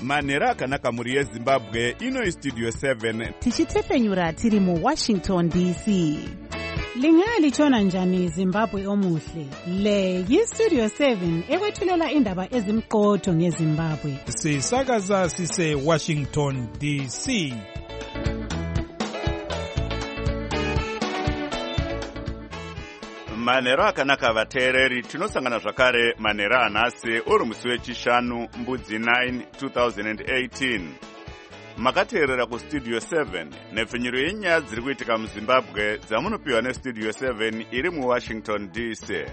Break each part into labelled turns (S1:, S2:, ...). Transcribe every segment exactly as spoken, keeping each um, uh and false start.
S1: manhero akanaka mhuri yezimbabwe. Ino Studio seven
S2: tichitepfenyura tiri muWashington D C.
S3: Lingalitshona njani Zimbabwe omuhle? Le yiStudio seven ekwethulela indaba ezimqotho ngeZimbabwe.
S4: Sisakaza sise Washington D C.
S1: manhero akanaka vateereri, tinosangana zvakare manhero anhasi uri musi wechishanu mbudzi nine two thousand eighteen. Makateerera kuStudio seven nepfenyuro yenyaya dziri kuitika muZimbabwe dzamunopiwa neStudio seven iri muWashington D C.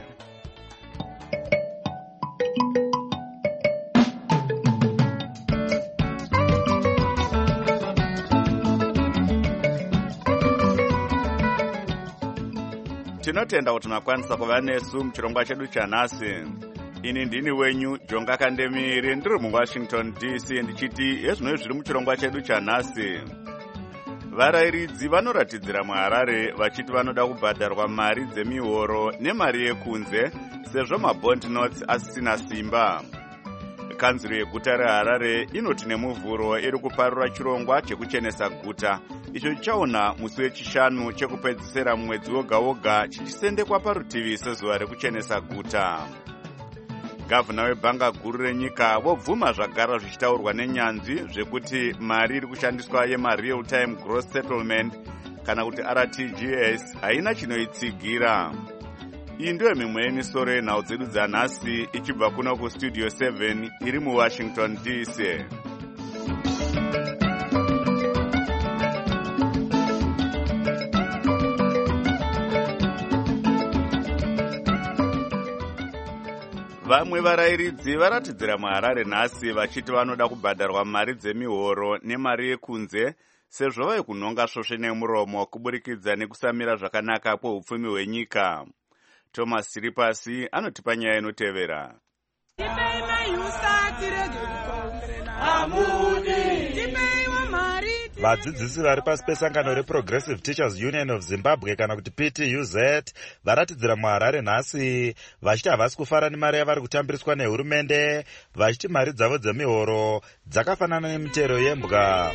S1: Tinotenda kuti makwanisa kuva nesu muchirongwa chedu chanhasi. Ini ndini wenyu Jonga Kandemiri, ndiri muWashington D C, ndichiti ezvino zviri muchirongwa chedu chanhasi. Varayiridzi vanoratidzira muHarare vachiti vanoda kubhadharwa mari dzemihoro nemari yekunze sezvo mabond notes asisina simba. Kanzuro yeguta reHarare inoti nemuvhuro iri kuparura chirongwa chekuchenesa guta icho chichaona musi wechishanu chekupedzisira mwedzi woga woga chichisendekwa parutivi sezuva rekuchenesa guta. Gavana webhanga guru renyika vobvuma zvagara zvichitaurwa nenyanzvi zvekuti mari iri kushandiswa yema-real time gross settlement kana kuti R T G S haina chinoitsigira. Iyi ndiyo mimwe yemisoro yenhau dzedu dzanhasi ichibva kuno kuStudio seven iri muWashington D C. Vamwe varayiridzi varatidzira muHarare nhasi vachiti vanoda kubhadharwa mari dzemihoro nemari yekunze sezvo vai kunhonga svosve nemuromo kuburikidza nekusamira zvakanaka kweupfumi hwenyika. Thomas Siripasi anotipa nyaya inotevera.
S5: Vadzidzisi vari pasi pesangano reProgressive Teachers Union of Zimbabwe kana kuti P T U Z varatidzira muHarare nhasi vachiti havasi kufara nemari yavari kutambiriswa nehurumende, vachiti mari dzavo dzemihoro dzakafanana nemitero yembwa.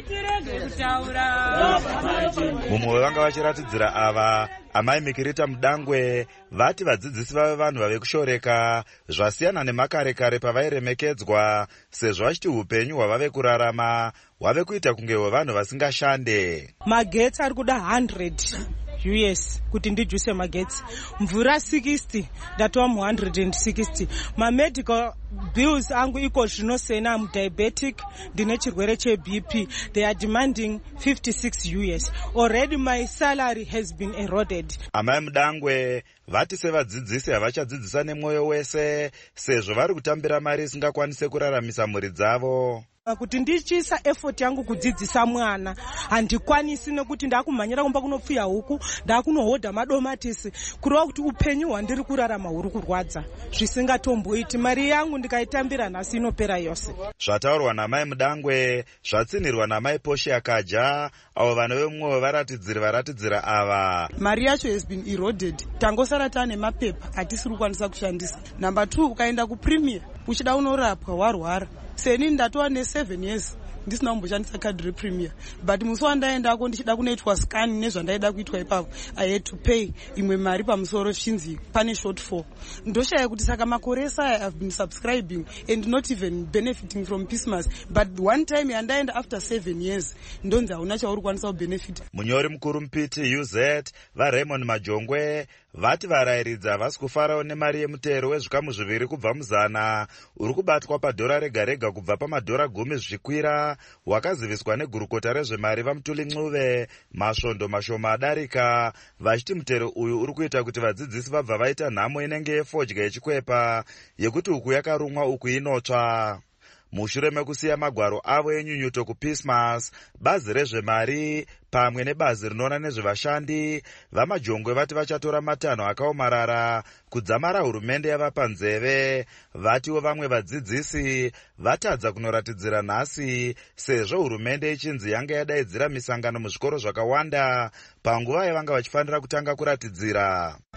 S5: Mumwe wevanga vachiratidzira ava Amai Mikirita Mudangwe vati vadzidzisi vave vanhu vave kushoreka zvasiyana nemakare kare pavairemekedzwa sezvo vachiti upenyu hwavave kurarama hwave kuita kunge hwevanhu vasingashande.
S6: Magetsi ari kuda one hundred U S kuti ndijuse magetsi, mvura sixty ndatova mu one hundred sixty, mamedical bills angu iko zvino sena mudiabetic ndine chirwere cheB P, they are demanding fifty-six U S. Already my salary has been eroded.
S5: Amai Mudangwe vati sevadzidzisi havachadzidzisa nemwoyo wese sezvo vari kutambira mari isingakwanise kuraramisa mhuri dzavo.
S6: Kuti ndichisa effort yangu kudzidzisa mwana handikwanisi nekuti ndakumhanyira kumba kunopfuya huku, ndakunohodha madomatisi kureva kuti upenyu hwandiri kurarama huri kurwadza zvisingatomboiti. Mari yangu ndikaitambira nhasi inopera yose.
S5: Zvataurwa naMai Mudangwe zvatsinirwa naMai Poshi Akaja avo vanove mumwe wevaratidziri varatidzira ava.
S7: Mari yacho has been eroded. Tangosara tane mapepa hatisiri kukwanisa kushandisa. Number two, ukaenda kuPremier uchida unorapwa warwara. Seni ndatova ne-seven years ndisina kumboshandisa khadi rePremier, but musi wandaendako ndichida kunoitwa scan nezvandaida kuitwa ipapo I had to pay imwe mari pamusoro zvinzi pane shortfall. Ndoshaya kuti saka makore esaya I've been subscribing and not even benefiting from Christmas, but one time yandaenda after seven years ndonzi hauna chauri kwanisa kubenefit.
S5: Munyori mukuru muP T U Z vaRaymond Majongwe vati varayiridzi havasi kufarawo nemari yemutero wezvikamu zviviri kubva muzana uri kubatwa padhora rega rega kubva pamadhora gumi zvichikwira, wakaziviswa negurukota rezvemari vaMutuli Ncube masvondo mashoma adarika, vachiti mutero uyu uri kuita kuti vadzidzisi vabva vaita nhamo inenge yefodya yechikwepa yekuti uku yakarumwa uku inotsva. Mushure mekusiya magwaro avo enyunyuto kuPismas, bazi rezvemari pamwe nebazi rinoona nezvevashandi vaMajongwe vati vachatora matanho akaomarara kudzamara hurumende yavapa nzeve. Vatiwo vamwe vadzidzisi vatadza kunoratidzira nhasi sezvo hurumende ichinzi yanga yadaidzira misangano muzvikoro zvakawanda panguva yavanga vachifanira kutanga kuratidzira.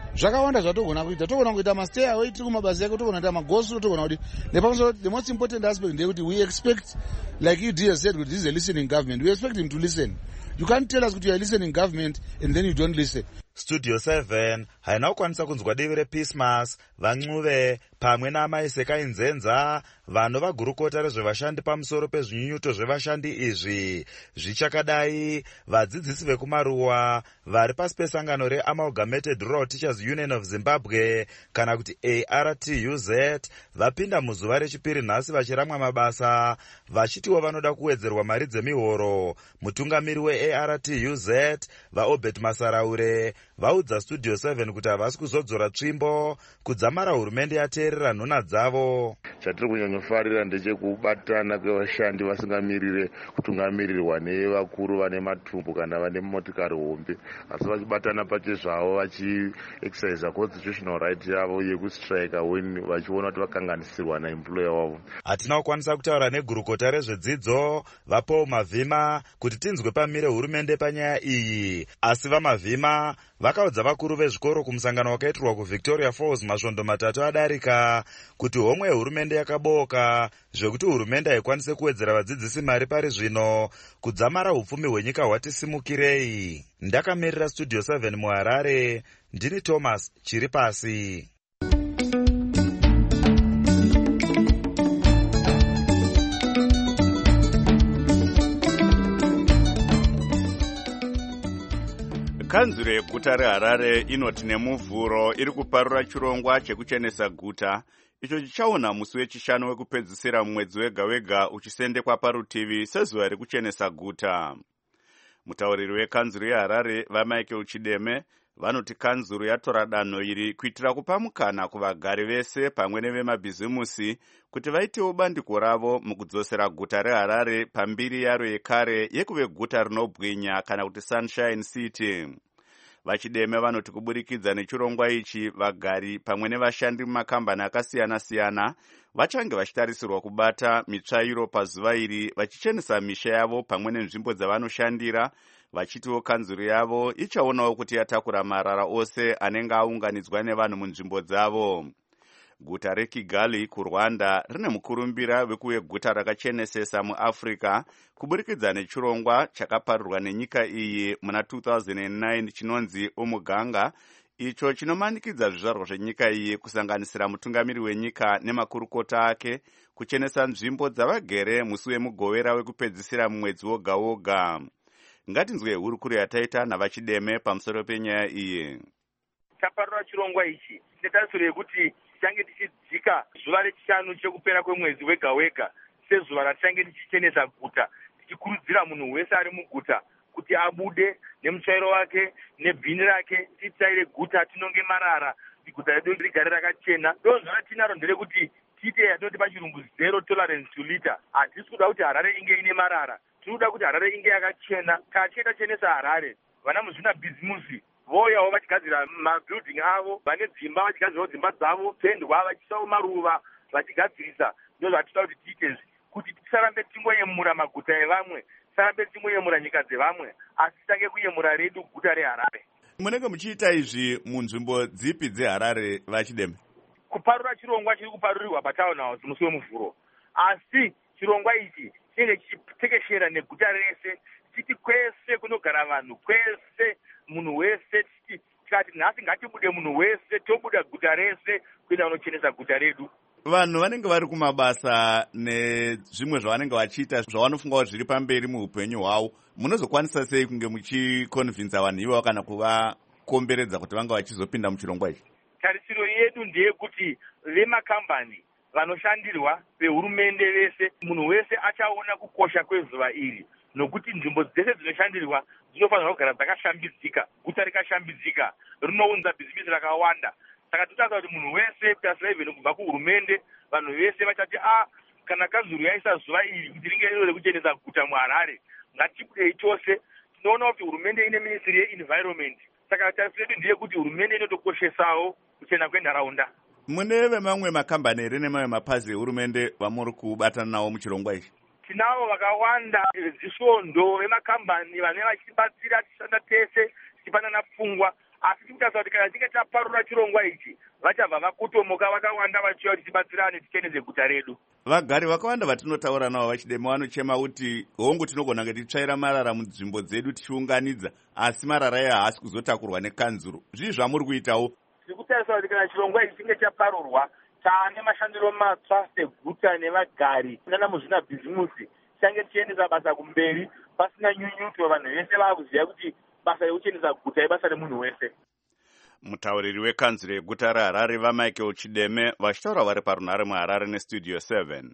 S8: zvakawanda zvatogona kuita. Togona kuita mastairway tiri kumabasa yake, togona kuita magospel, togona kuti nepamusoro. The most important aspect ndekuti we expect, like you dear said, this is a listening government. We expect him to listen. You can't tell us that you are listening government and then you don't listen.
S5: Studio seven haina kukwanisa kunzwa divi rePeacemas, Vancuve pamwe naMaiseka Inzenza vano vagurukota rezvevashandi pamusoro pezvinyunyuto zvevashandi izvi zvichakadai. Vadzidzisi vekumaruwa vari pasi pesangano reAmalgamated Rural Teachers Union of Zimbabwe kana kuti A R T U Z vapinda muzuva rechipiri nhasi vachiramwa mabasa vachitiwo vanoda kuwedzerwa mari dzemihoro. Mutungamiri we A R T U Z vaObert Masaraure vaudza Studio seven kuti havasi kuzodzora tsvimbo kudzamara hurumende yateerera nhuna dzavo.
S9: Chatiri kunyonyofarira ndechekubatana kwevashandi vasingamirire kutungamirirwa nevakuru vane matumbu kana vane motikari hombe, asi vachibatana pache zvavo vachiexercise constitutional right yavo yekustrika when vachiona kuti vakanganisirwa naemployer wavo.
S5: Hatina kukwanisa kutaura negurukota rezvedzidzo vaPaul Mavhima kuti tinzwe pamire hurumende panyaya iyi, asi vaMavhima vakaudza vakuru vezvikoro kumusangano wakaitirwa kuVictoria Falls masvondo matatu adarika kuti homwe yehurumende yakaboka zvekuti hurumende haikwanise kuwedzera vadzidzisi mari pari zvino kudzamara upfumi hwenyika hwati simukirei. Ndakamirira Studio seven muHarare, ndini Thomas Chiripasi.
S1: Kanzuro yeguta reHarare inoti nemuvhuro iri kuparura chirongwa chekuchenesa guta icho chichaona musi wechishanu wekupedzisira mumwedzi wega wega uchisendekwa parutivi sezuva rekuchenesa guta. Mutauriri wekanzuro yeHarare vaMichael Chideme vanoti kanzuro yatora danho iri kuitira kupa mukana kuvagari vese pamwe nevemabhizimusi kuti vaitewo bandiko ravo mukudzosera guta reHarare pambiri yaro yekare yekuve guta rinobwinya kana kuti Sunshine City. Vachideme vanoti kuburikidza nechirongwa ichi vagari pamwe nevashandi mumakambani akasiyana-siyana vachange vachitarisirwa kubata mitsvairo pazuva iri vachichenesa misha yavo pamwe nenzvimbo dzavanoshandira, vachitiwo kanzuro yavo ichaonawo kuti yatakura marara ose anenge aunganidzwa nevanhu munzvimbo dzavo. Guta reKigali kuRwanda rine mukurumbira wekuve guta rakachenesesa muAfrica kuburikidza nechirongwa chakaparirwa nenyika iyi muna two thousand nine chinonzi Umuganga, icho chinomanikidza zvizvarwa zvenyika iyi kusanganisira mutungamiri wenyika nemakurukota ake kuchenesa nzvimbo dzavagere musi wemugovera wekupedzisira mumwedzi woga woga. Ngatinzwe hurukuru yataita navaChideme pamusoro penyaya iyi.
S10: Taparura chirongwa ichi netarisiro yekuti tichange tichidzika zuva rechishanu chekupera kwemwedzi wega wega sezuva ratichange tichichenesa guta, tichikurudzira munhu wese ari muguta kuti abude nemutsvairo wake nebhini rake titsvaire guta, tinonge marara kuti guta redu rigare rakachena. Donzvo ratinaro nderekuti tiite yatinoti pachirungu zero tolerance to litter. Hatisi kuda kuti Harare inge ine marara, tiri kuda kuti Harare inge yakachena. Kana tichita chenesa Harare, vana muzvina bhizimusi voyawo vachigadzira mabuilding avo, vane dzimba vachigadzirawo dzimba dzavo, pendwa vachisawo maruva vachigadzirisa. Ndizvo zvatinoda kuti tiite, kuti tisarambe tingoyemura maguta evamwe, tisarambe tingoyemura nyika dzevamwe, asi titange kuyemura redu guta reHarare.
S1: Munenge muchiita izvi munzvimbo dzipi dzeHarare vaChideme?
S10: Kuparura chirongwa chiri kuparurirwa patown house musi wemuvhuro, asi chirongwa ichi chinenge chichitekeshera neguta rese, chiti kwese kunogara vanhu, kwese munhu wese, chiti tikati nhasi ngatibude munhu wese, tobuda guta rese kuenda kunochenesa guta redu.
S1: Vanhu vanenge vari kumabasa nezvimwe zvavanenge vachiita zvavanofunga kuti zviri pamberi muupenyu hwavo, munozokwanisa sei kunge muchikonvinza vanhu ivavo kana kuvakomberedza kuti vanga vachizopinda muchirongwa ichi?
S10: Tarisiro yedu ndeyekuti vemakambani vanoshandirwa vehurumende vese, munhu wese achaona kukosha kwezuva iri, nokuti nzvimbo dzese dzinoshandirwa dzinofanirwa kugara dzakashambidzika. Guta rikashambidzika rinounza bhizimisi rakawanda. Saka tinotaura kuti munhu wese plus eleven kubva kuhurumende, vanhu vese vachati a kana kanzuro yaisa zuva iri kuti ringe rino rekuchenesa guta muHarare, ngatibudei tose. Tinoona kuti hurumende ine ministry ye-environment, saka tarisiro yedu ndeye kuti hurumende inotokoshesawo kuchena kwenharaunda.
S1: Mune vemamwe makambani here nemamwe mapazi ehurumende vamuri kubatana nawo muchirongwa ichi?
S10: Tinavo vakawanda vezisvondo vemakambani vane vachibatsira tichishanda tese tichipanana pfungwa, asi tikutarisa kuti kana tichinge taparura chirongwa ichi vachabva vakutomoka vakawanda vachiuya kuti tibatsirane tichenese guta redu.
S1: Vagari vakawanda vatinotaura navo vachidema vanochema kuti hongu tinogona kunge tichitsvaira marara munzvimbo dzedu tichiunganidza, asi marara aya haasi kuzotakurwa nekanzuro. Zvii zvamuri kuitawo?
S10: Tiri kutarisa kuti kana chirongwa ichi chinge chaparurwa, taane mashandiro matsva seguta nevagari nana muzvinabhizimusi change tichiendesa basa kumberi pasina nyunyuto. Vanhu vese vakuziva kuti basa rekuchenesa guta ibasa remunhu wese.
S1: Mutauriri wekanzuro yeguta reHarare vaMichael Chideme vachitaura vari parunhare muHarare nestudio seven.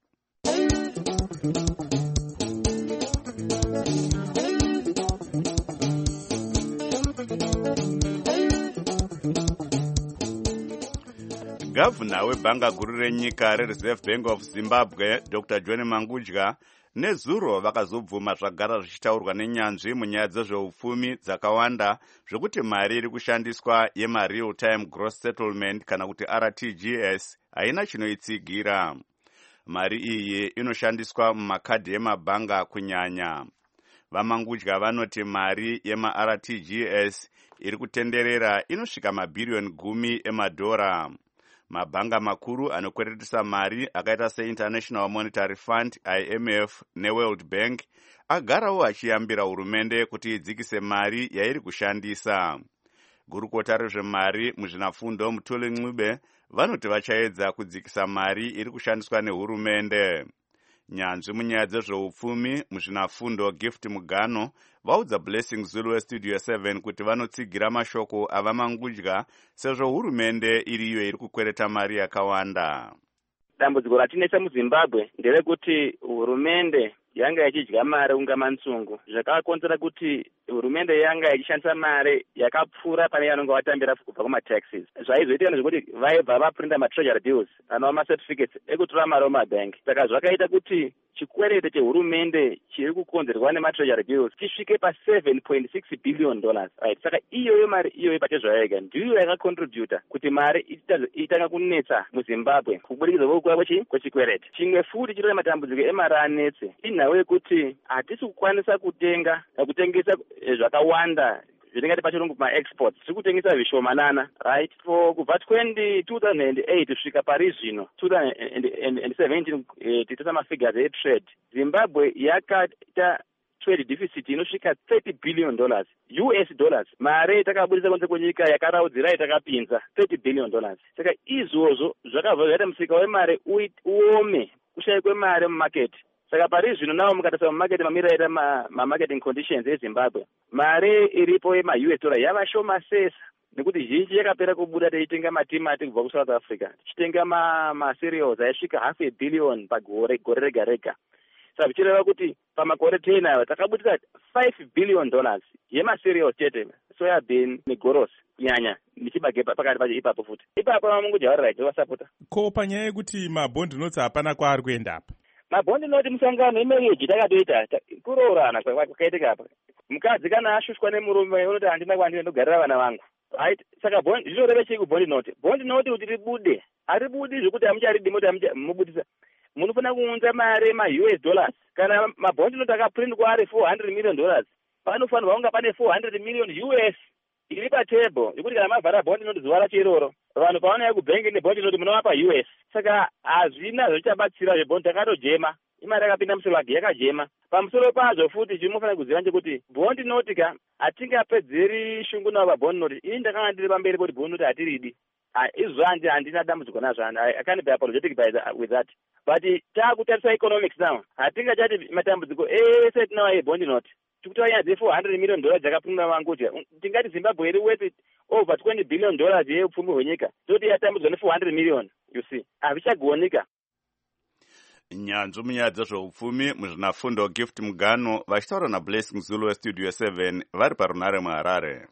S1: Gavana webhanga guru renyika reReserve Bank of Zimbabwe Doctor John Mangudya nezuro vakazobvuma zvagara zvichitaurwa nenyanzvi munyaya dzezveupfumi dzakawanda zvokuti mari iri kushandiswa yema-real time gross settlement kana kuti R T G S haina chinoitsigira. Mari iyi inoshandiswa mumakadhi emabhanga kunyanya. VaMangudya vanoti mari yema-R T G S iri kutenderera inosvika mabhiriyoni gumi emadhora. Mabhanga makuru anokweretesa mari akaita seInternational Monetary Fund I M F neWorld Bank agarawo achiyambira hurumende kuti idzikise mari yairi kushandisa. Gurukota rezvemari muzvinafundo Mutuli Ncube vanoti vachaedza kudzikisa mari iri kushandiswa nehurumende. Nyanzvi munyaya dzezveupfumi muzvinafundo Gift Mugano vaudza Blessing Zulu westudio seven kuti vanotsigira mashoko avaMangudya sezvo hurumende iriyo iri kukwereta mari yakawanda.
S11: Dambudziko ratinesa muZimbabwe nderekuti hurumende yanga ichidya mari unga mansungu, zvakakonzera kuti hurumende yanga ichishandisa mari yakapfuura pane yanonga watambira kubva kumataxes. Zvaizoita zvekuti vaibva vaprinta matreasury bills anova macertificates ekutora mari mumabank. Saka zvakaita kuti chikwerete chehurumende chiri kukonzerwa nematreasury bills chisvike pa seven point six billion dollars. Right. Saka iyoyo mari iyoyo pachezvayo yega ndiyo yakacontributa kuti mari itanga kunetsa muZimbabwe kubudikidza kwokukura kwechikwerete. Chimwe futi chiri matambudziko emari anetse inhawe yekuti hatisi kukwanisa kutenga kutengesa zvakawanda zviringati pachirungu ma-exports tiri kutengesa zvishomanana, right? For kubva two thousand eight kusvika pari zvino two thousand seventeen titata mafigures etrade, Zimbabwe yakaita trade deficit inosvika thirty billion dollars U S dollars. Mari takabudisa kunze kwenyika yakaraudzira itakapinza thirty billion dollars. Saka izvozvo zvakabva zvaita musika wemari uome, kushayikwe mari mumarket. Saka pari zvino nawo mukatarisa mumarket mamira aita ma-marketing conditions eZimbabwe, mari iripo yema-U S dollar yava shoma sesa nekuti zhinji yakapera kubuda teitenga matimati kubva kuSouth Africa, tichitenga ma-cereals aisvika half a billion pagore gore rega rega. Saka zvichireva kuti pamakore ten ayo takabudisa five billion dollars yema-cereals chete, soya bean negorosi kunyanya nichibage pakati pacho ipapo futi. Ipapo Mangudya vari right vasapota.
S4: Ko panyaya yekuti mabhondi notes hapana kwaari kuenda apa?
S11: Mabhondi noti musangano imereji takatoita kuroorana kwakaitika apa. Mukadzi kana ashushwa nemurume unoti handina kwandine ndogarira vana vangu. Right? Saka bondi zvinoreva chii kubondi noti? Bondi noti kuti ribude. Haribudi zvekuti hamucharidi moti hamubudisa. Munofana kuunza mari ma-U S dollars. Kana mabondi noti akaprintwa ari four hundred million dollars. Panofanirwa kunga pane four hundred million U S iri patable yekuti kana mavhara bondi noti zuva racho iroro vanhu pavanouya kubhengi nebondi noti munovapa U S. Saka hazvina zvichabatsira zvebondi takatojema, imari yakapinda musilagi yakajema. Pamusoro pazvo futi chinofanira kuziva ndechekuti bondi notika hatingapedzeri shungu navo vabondi noti. Ini ndakanga ndiri pamberi poti bondi noti hatiridi. Izvo handi handina dambudziko nazvo, I can't be apologetic by the, with that. But taakutarisa economics now, hatingachati matambudziko ese tinawo ebondi noti. Tikutaura nyaya dze-four hundred million dollars dzakapinda Mangudya. Tingati Zimbabwe iri worth over twenty billion dollars yeupfumi hwenyika. Toti yatambudzwa ne-four hundred million, you see. Hazvichagonika.
S1: Nyanzvi munyaya dzezveupfumi muzvinafundo Gift Mugano vachitaura naBlessing Zulu westudio seven vari parunhare muHarare.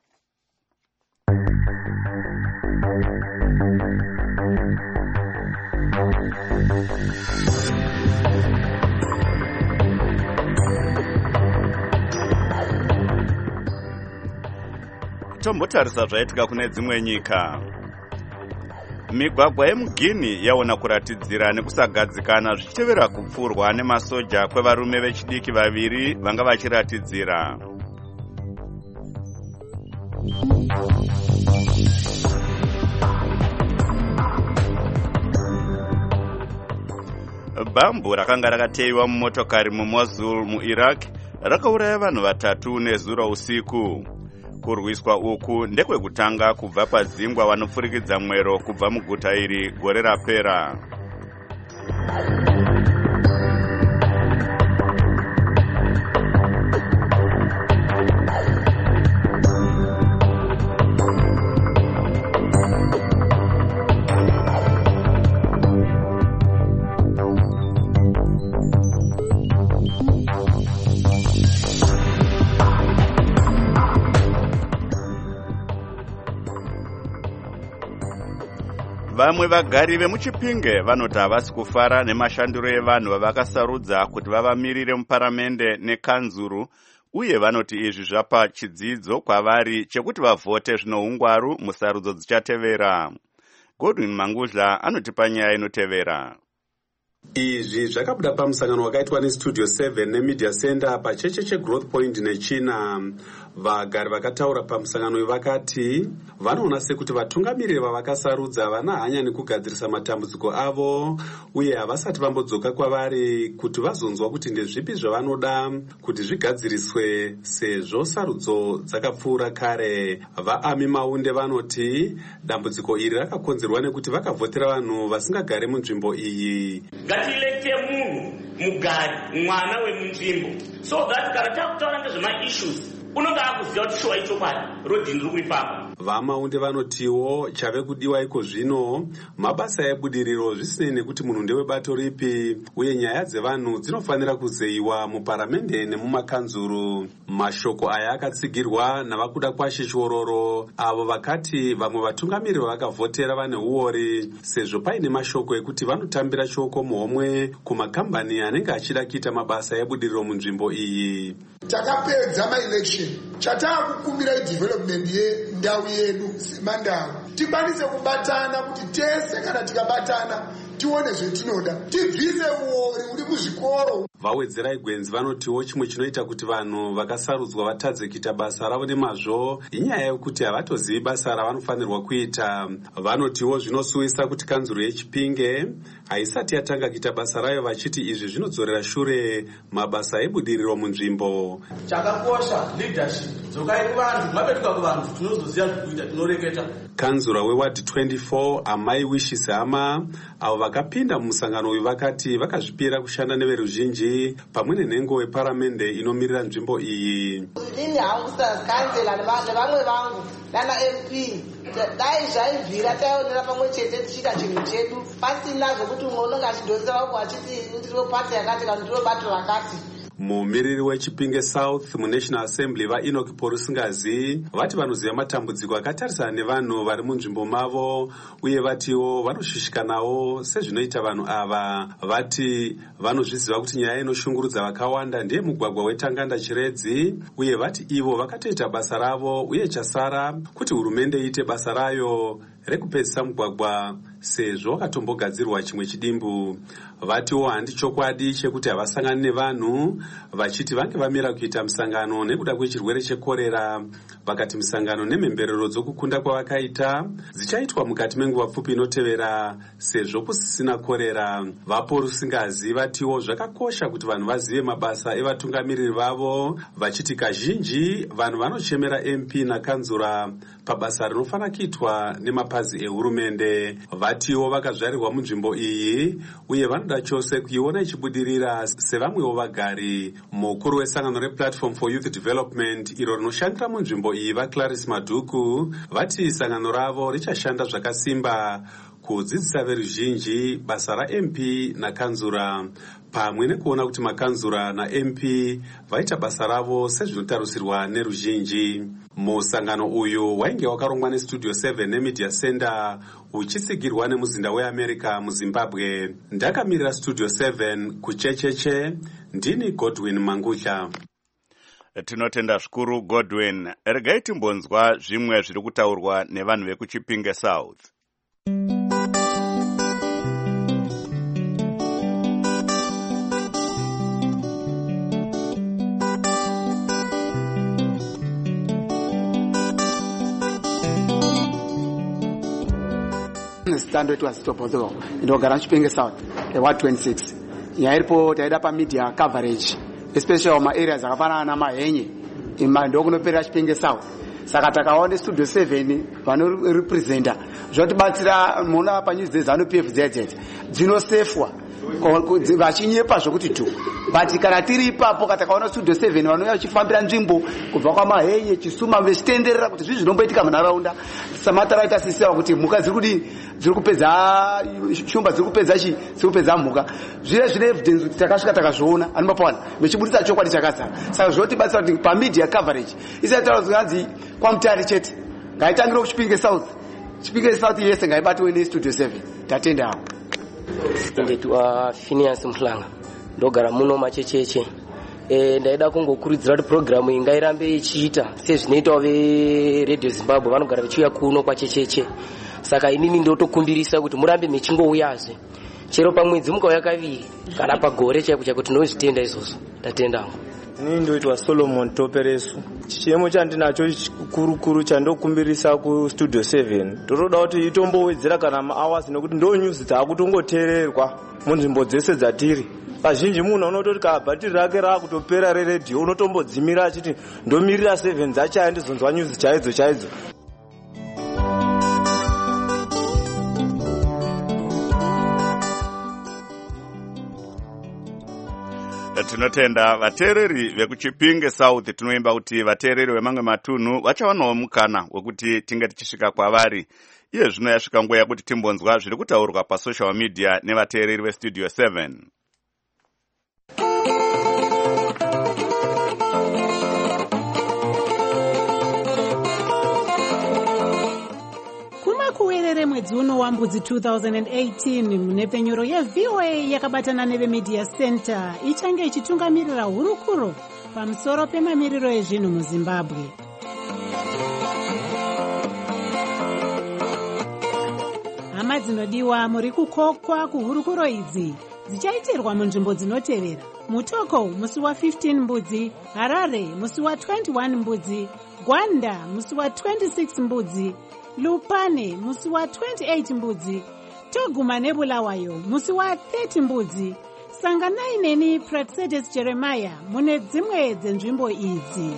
S1: Tombotarisa zvaitika kune dzimwe nyika. Migwagwa yemuGuinea yaona kuratidzira nekusagadzikana zvichitevera kupfurwa nemasoja kwevarume vechidiki vaviri vanga vachiratidzira. bhambu rakanga rakateiwa mumotokari muMosul muIraq rakauraya vanhu vatatu nezuro usiku. Kurwiswa uku ndekwekutanga kubva padzingwa vanopfurikidza mwero kubva muguta iri gore rapera. Vamwe vagari vemuChipinge vanoti havasi kufara nemashandiro evanhu vavakasarudza kuti vavamirire muparamende nekanzuru, uye vanoti izvi zvapa chidzidzo kwavari chekuti vavhote zvino ungwaru musarudzo dzichatevera. Godwin Mangudla anotipa nyaya inotevera.
S12: Izvi zvakabuda pamusangano wakaitwa neStudio seven neMedia Center pacheche cheGrowth Point nechina. Vagari vakataura pamusangano uyu vakati vanoona sekuti vatungamiriri vavakasarudza vana hanya nekugadzirisa matambudziko avo, uye havasati vambodzoka kwavari kuti vazonzwa kuti ndezvipi zvavanoda kuti zvigadziriswe sezvo sarudzo dzakapfuura kare. VaAmi Maunde vanoti dambudziko iri rakakonzerwa nekuti vakavhotera vanhu vasingagare munzvimbo iyi.
S13: Ngatilete munhu mugari mwana wemunzvimbo so that kana takutaura ngezvema issues unonga akuziva kuti shuwa ichokwadi rodhi ndiri kuifamba.
S12: VaMaunde vanotiwo chave kudiwa iko zvino mabasa ebudiriro zvisinei nekuti munhu ndewebato ripi, uye nyaya dzevanhu dzinofanira kuzeyiwa muparamende nemumakanzuru. Mashoko aya akatsigirwa navakuda kwashe Chiororo, avo vakati vamwe vatungamiriri vakavhotera vane uori sezvo paine mashoko ekuti vanotambira shoko muhomwe kumakambani anenge achida kuita mabasa ebudiriro munzvimbo iyi.
S14: Takapedza ma-election, chatakukumbira development yendau yedu semandau. Tikwanise kubatana kuti tese kana tikabatana tione zvetinoda, tibvise uori uri muzvikoro.
S12: Vawedzera igwenzi vanotiwo chimwe chinoita kuti vanhu vakasarudzwa vatadze kuita basa ravo nemazvo inyaya yekuti havatozivi basa ravanofanirwa kuita. Vanotiwo zvinosuwisa kuti kanzuru yeChipinge haisati yatanga kuita basa rayo, vachiti izvi zvinodzorera shure mabasa ebudiriro munzvimbo.
S15: Chakakosha leadership dzokai kuvanhu, mapetuka kuvanhu tinozoziva zvekuita, tinoreketa.
S12: Kanzura weWard twenty-four Amai Wishizama avo vakapinda mumusangano uyu vakati vakazvipira kushanda neveruzhinji pamwe nenhengo yeparamende inomirira nzvimbo iyi.
S16: Ini hangu sakansela nevamwe vangu nana M P dai zvaibvira taionera pamwe chete tichita chinhu chedu pasina zvokuti umwe unonga achidhonza vangu achiti ndiro pati yakati kana ndiro bato rakati.
S12: Mumiriri weChipinge South muNational Assembly vaEnoch Porusingazi vati vanoziva matambudziko akatarisana nevanhu vari munzvimbo mavo, uye vatiwo vanoshushikanawo sezvinoita vanhu ava. Vati vanozviziva kuti nyaya inoshungurudza vakawanda ndiye mugwagwa weTanganda Chiredzi, uye vati ivo vakatoita basa ravo, uye chasara kuti hurumende iite basa rayo rekupedzisa mugwagwa sezvo wakatombogadzirwa chimwe chidimbu. Vatiwo handi chokwadi chekuti havasangani nevanhu, vachiti vange vamira kuita musangano nekuda kwechirwere chekorera. Vakati musangano nemhemberero dzokukunda kwavakaita dzichaitwa mukati menguva pfupi inotevera sezvo kusisina korera. VaPorusingazi vatiwo zvakakosha kuti vanhu vazive mabasa evatungamiriri vavo, vachiti kazhinji vanhu vanochemera M P nakanzura pabasa rinofanira kuitwa nemapazi ehurumende. Vatiwo vakazvarirwa munzvimbo iyi, uye vanoda chose kuiona ichibudirira sevamwewo vagari. Mukuru wesangano rePlatform for Youth Development iro rinoshandira munzvimbo iyi vaClarice Madhuku vati sangano ravo richashanda zvakasimba kudzidzisa veruzhinji basa raM P nakanzura, pamwe nekuona kuti makanzura naM P vaita basa ravo sezvinotarisirwa neruzhinji. Musangano uyu wainge wakarongwa neStudio seven neMedia Center uchitsigirwa nemuzinda weAmerica muZimbabwe. Ndakamirira Studio seven kuchecheche, ndini Godwin Mangudla.
S1: Tinotenda zvikuru Godwin. Regai timbonzwa zvimwe zviri kutaurwa nevanhu vekuChipinge South.
S17: Stand wetu wasitopodho inogara Chipinge South eWard twenty-six nyaya iripo taida pamedia coverage especially maareas akafanana namahenye ndokunoperera Chipinge South. Saka takaona studio seven vanorepresenta zvotibatsira muna panews dzano P F Z dzinosefwa vachinyepa zvokuti tu, but kana tiri ipapo katakaona studio seven vanouya vachifambira nzvimbo kubva kwamahenye Chisuma vechitenderera kuti zvii zvinomboitika munharaunda. Samatara itasisira kuti mhuka dziri kudini, dziri kupedza shumba, dziri kupedza chi, dziri kupedza mhuka. Zvire zvine evidence kuti takasvika takazviona anomapawana vechibudisa chokwadi chakazara. Saka zvotibatsira kuti pamedia coverage isati tauzanzi kwamutare chete ngaitangire kuChipinge South. Chipinge South yese ngaibatiwe nestudio seven. Tatenda
S18: ndetwa Phineas Mhlanga ndogara muno Machecheche. E, ndaida kungokurudzira kuti programu ingairambe ichiita sezvinoitawo veRadio Zimbabwe vanogara vachiuya kuno kwaChecheche. Saka inini ndotokumbirisa kuti murambe mechingouyazve chero pamwedzi mukauya kaviri kana pagore chaiko chaiko tinozvitenda izvozvo. Tatenda.
S19: Inini ndoitwa Solomon Toperesu. Chiemo chandinacho kurukuru chandokumbirisa kustudio seven totoda kuti itombowedzera kana mahours nekuti ndo news dzakutongoteererwa munzvimbo dzese dzatiri. Pazhinji munhu unototi kabhatiri rake raakutopera reredio unotombodzimira achiti ndomirira seven dzachaya ndizonzwa news chaidzo chaidzo.
S1: Tinotenda vateereri vekuChipinge South. Tinoimba kuti vateereri vemamwe matunhu vachawanawo mukana wekuti tinge tichisvika kwavari. Iye zvino yasvika nguva yakuti timbonzwa zviri kutaurwa pasocial media nevateereri vestudio seven.
S3: Kuwerere mwedzi uno wambudzi two thousand eighteen munepfenyuro yeV O A yakabatana nevemedia center ichange ichitungamirira hurukuro pamusoro pemamiriro ezvinhu muZimbabwe. Hama dzinodiwa, muri kukokwa kuhurukuro idzi dzichaitirwa munzvimbo dzinotevera: Mutoko musi wa fifteen mbudzi, Harare musi wa twenty-one mbudzi, Gwanda musi wa twenty-six mbudzi, Lupane musi wa twenty-eight mbudzi, Toguma neBulawayo musi wa thirty mbudzi. Sanganai neni Praxedes Jeremiah mune dzimwe dzenzvimbo idzi.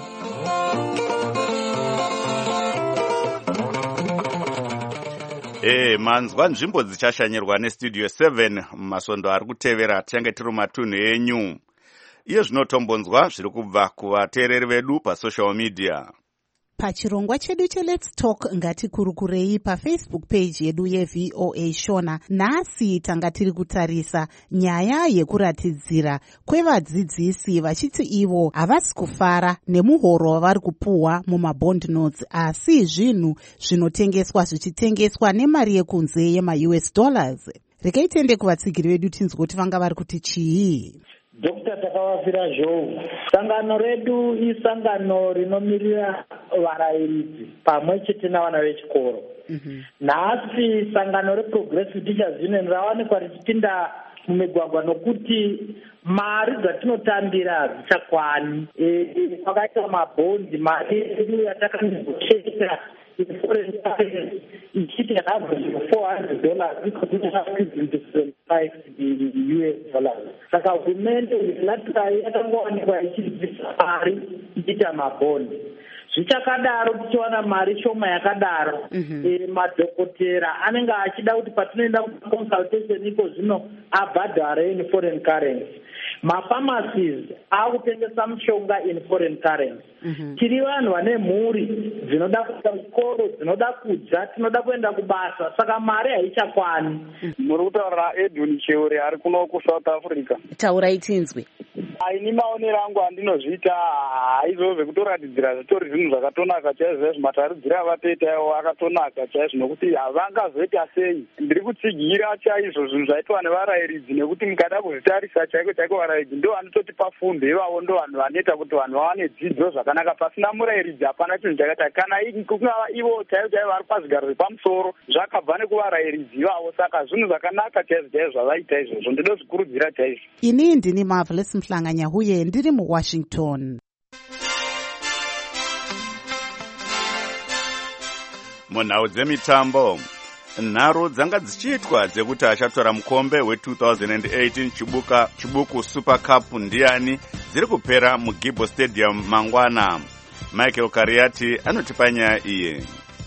S1: Eh, manzwa nzvimbo dzichashanyirwa nestudio seven mumasondo ari kutevera tichange tiri matunhu enyu. Iye zvinotombonzwa zviri kubva kuvateereri vedu pasocial media.
S2: Pachirongwa chedu cheLet's Talk ngatikurukurei paFacebook page yedu yeV O A Shona. Nhasi tanga tiri kutarisa nyaya yekuratidzira kwevadzidzisi vachiti ivo havasi kufara nemuhoro wavari kupuhwa mumabond notes, asi zvinhu zvinotengeswa zvichitengeswa nemari yekunze yema-U S dollars. Regai tiende kuvatsigiri vedu tinzwe kuti vanga vari kuti chii.
S20: Dokta Takavafira Zhou, sangano redu isangano rinomirira varayiridzi pamwe chete navana vechikoro. Nhasi sangano reProgressive Teachers Union rawanikwa richipinda mumigwagwa nokuti mari dzatinotambira hadzichakwani. Kwakaita mabhondi, mari yedu yatakangocheka foreign currency ichiti average four hundred dollars U S dollars. Saka hurumende latrai yakangowanikwa ichidzisa mari ichiita mabhondi. Zvichakadaro tichiwana mari shoma yakadaro, madhokotera anenge achida kuti patinoenda kuconsultation iko zvino abhadhare in foreign currency. Mapharmacies akutengesa mishonga in foreign currency. Tiri vanhu vane mhuri dzinoda kuenda kuchikoro, dzinoda kudya, tinoda kuenda kubasa, saka mari haichakwani.
S21: Muri kutaura Edwin Cheure ari kuno kuSouth Africa.
S2: Taurai tinzwe.
S21: Ini maonero angu andinozviita haizvo zvekutoratidzira zvitori zvinhu zvakatonaka chaizvo, zvimataridziro avatoita ivo akatonaka chaizvo, nokuti havangazoita sei. Ndiri kutsigira chaizvo zvinhu zvaitwa nevarayiridzi, nekuti mukada kuzvitarisa chaiko chaiko varayiridzi ndo vanototipa fundo ivavo, ndo vanhu vanoita kuti vanhu vawane dzidzo zvakanaka. Pasina murayiridzi hapana chinhu chakaita. Kana kungava ivo chaivo chaivo vari pazvigaro zvepamusoro, zvakabva nekuvarayiridzi ivavo. Saka zvinhu zvakanaka chaizvo chaizvo zvavaita izvozvo, ndinozvikurudzira chaizvo.
S2: Ini ndini Marvelous Mhlanga Nyahuye ndiri muWashington.
S1: Munhau dzemitambo, nharo dzanga dzichiitwa dzekuti achatora mukombe we-two thousand eighteen chibuka chibuku super cup ndiani dziri kupera muGibo Stadium mangwana. Michael Kariati anotipa nyaya iye.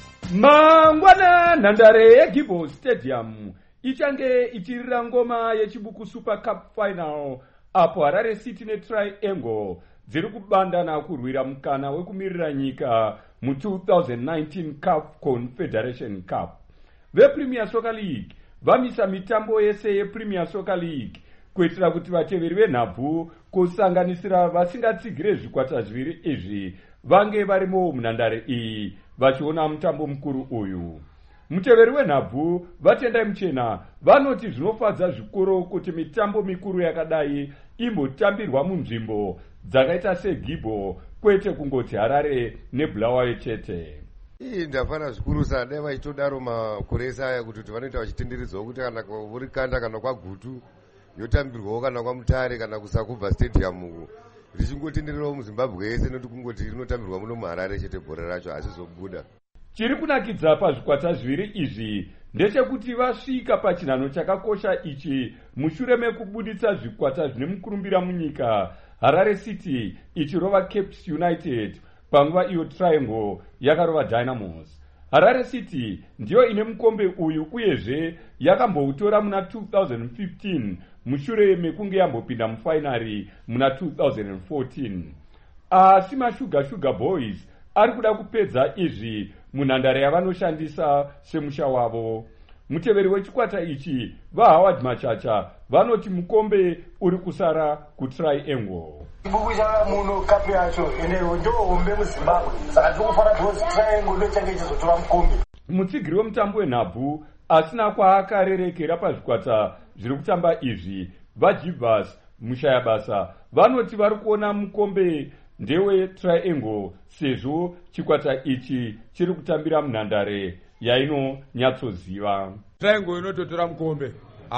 S6: Mangwana nhandare yeGibo Stadium ichange ichirira ngoma yechibuku super cup final apo Harare City neTriangle dziri kubandana kurwira mukana wekumirira nyika mu-two thousand nineteen CAF Confederation Cup. VePremier Soccer League vamisa mitambo yese yePremier Soccer League kuitira kuti vateveri venhabvu kusanganisira vasingatsigire zvikwata zviviri izvi vange varimo munhandare iyi vachiona mutambo mukuru uyu. Muteveri wenhabvu vatendai muchena vanoti zvinofadza zvikuru kuti mitambo mikuru yakadai imbotambirwa munzvimbo dzakaita seGibo kwete kungoti Harare neBulawayo chete.
S22: Iyi ndafana zvikuru sana dai vachitodaro makore ese aya kuti vanoita vachitenderedzawo kuti kana kurikanda kana kwaGutu yotambirwawo kana kwaMutare kana kuSakubva Stadium richingotendererawo muZimbabwe yese noti kungoti rinotambirwa muno muHarare chete bhora racho hasizobuda.
S6: Chiri kunakidza pazvikwata zviviri izvi ndechekuti vasvika pachinhano chakakosha ichi mushure mekubuditsa zvikwata zvine mukurumbira munyika, Harare City ichirova Cape United panguva iyo Triangle yakarova Dynamos. Harare City ndiyo ine mukombe uyu uyezve yakamboutora muna two thousand fifteen mushure mekunge yambopinda mufainari muna two thousand fourteen. Asi maShuga Sugar Boys ari kuda kupedza izvi munhandare yavanoshandisa semusha wavo. Muteveri wechikwata ichi vaHoward Machacha vanoti mukombe uri kusara kuTriangle.
S23: Chibuku chava muno kapu yacho ende ndo hombe muZimbabwe saka tiri kufara kuti Triangle ndo change chizotora mukombe.
S6: Mutsigiri wemutambo wenhabvu asina kwaakarerekera pazvikwata zviri kutamba izvi vaJivas mushayabasa vanoti vari kuona mukombe ndewe Triangle sezvo chikwata ichi chiri kutambira munhandare yainonyatsoziva.
S24: Triangle inototora mukombe,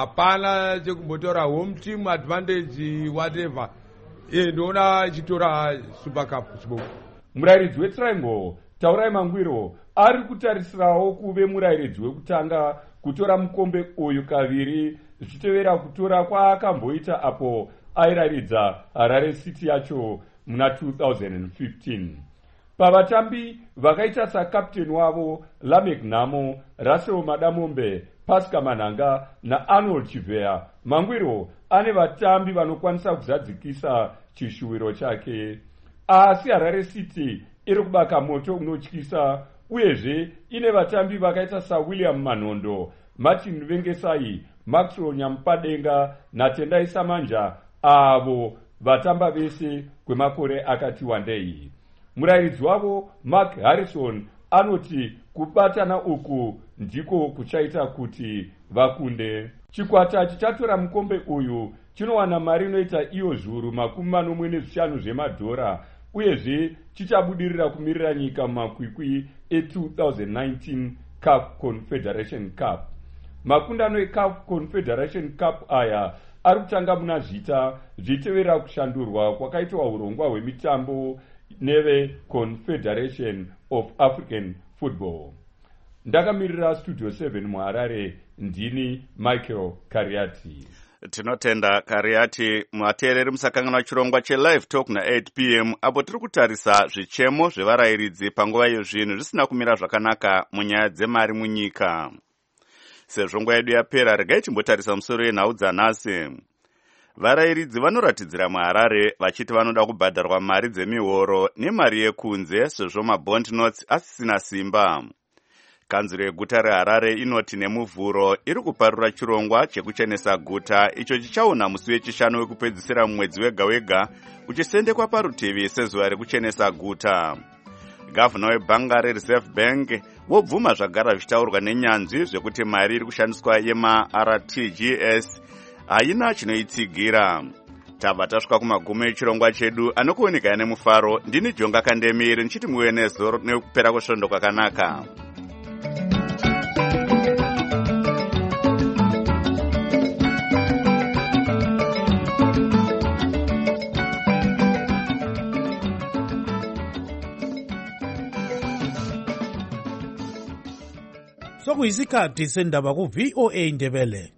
S24: hapana chekumbotora home team advantage whatever. E ndoona ichitora Super Cup chibuku.
S6: Murairidzi weTriangle Taurai Mangwiro ari kutarisirawo kuve murairidzi wekutanga kutora mukombe uyu kaviri zvichitevera kutora kwaakamboita apo airaridza Harare City yacho muna two thousand fifteen. Pavatambi vakaita sakapteni wavo Lamek Namo, Russell Madamombe, Pascal Mananga naArnold Chivea, Mangwiro ane vatambi vanokwanisa kuzadzikisa chishuwiro chake. Asi Harare City iri kubaka moto unotyisa uyezve ine vatambi vakaita saWilliam Manondo, Martin Vengesai, Maxwell Nyampadenga naTendai Samanja avo vatamba vese kwemakore akati wandei. Murairidzi wavo Mark Harrison anoti kubatana uku ndiko kuchaita kuti vakunde. Chikwata chichatora mukombe uyu chinowana mari inoita iyo zviuru makumi manomwe nezvishanu zvemadhora uyezve chichabudirira kumirira nyika mumakwikwi e-two thousand nineteen CAF Confederation Cup. Makundano eCAF Confederation Cup aya ari kutanga muna zvita zvichitevera kushandurwa kwakaitwa urongwa hwemitambo neve Confederation of African Football. Ndakamirira Studio seven muHarare, ndini Michael Kariati.
S1: Tinotenda Kariati. Muateereri musakanganwa chirongwa cheLive Talk na eight p m apo tiri kutarisa zvichemo zvevarairidzi panguva yezvinhu zvisina kumira zvakanaka munyaya dzemari munyika. Sezvo nguva yedu yapera, regai timbotarisa musoro yenhau dzanhasi. Varairidzi vanoratidzira muHarare vachiti vanoda kubhadharwa mari dzemihoro nemari yekunze sezvo mabond notes asisina simba. Kanzuro yeguta reHarare inoti nemuvhuro iri kuparura chirongwa chekuchenesa guta icho chichaona musi wechishanu wekupedzisira mumwedzi wega wega uchisendekwa parutivi sezuva rekuchenesa guta. Gavana webhanga reReserve Bank wobvuma zvagara zvichitaurwa nenyanzvi zvekuti mari iri kushandiswa yema-R T G S haina chinoitsigira. Tabva tasvika kumagumo echirongwa chedu anokuoneka nemufaro. Ndini Jonga Kandemiri nchiti muve nezoro nekupera kwesvondo kwakanaka.
S4: sokuyisikhathi sendaba ku-V O A Ndebele.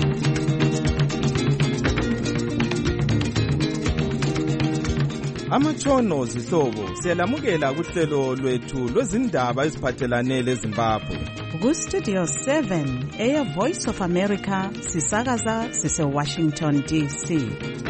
S5: Amatshono zihlobo siyalamukela kuhlelo lwethu lwezindaba eziphathelane leZimbabwe.
S7: Ku-Studio seven, Air Voice of America, sisakaza sise-Washington D C.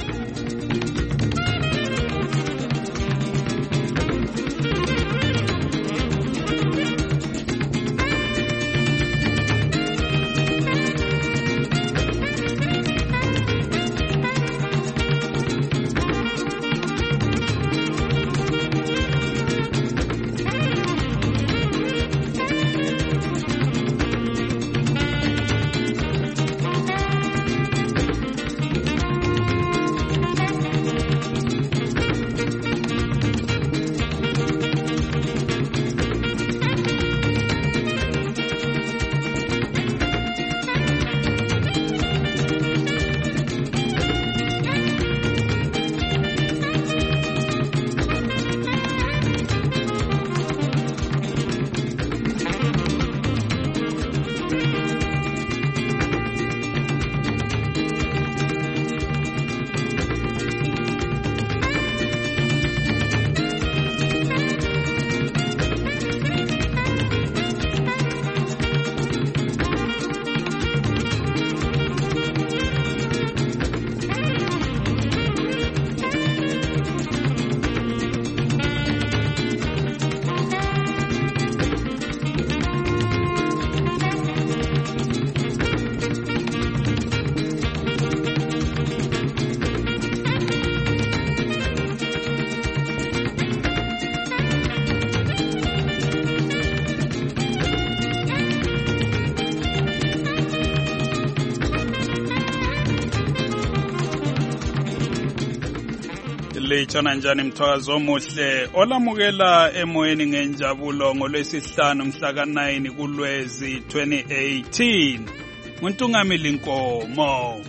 S8: Litshona njani mthwazo omuhle olamukela emoyeni ngenjabulo ngolwesihlanu mhla ka nine kuLwezi twenty eighteen. Muntungamili Nkomo.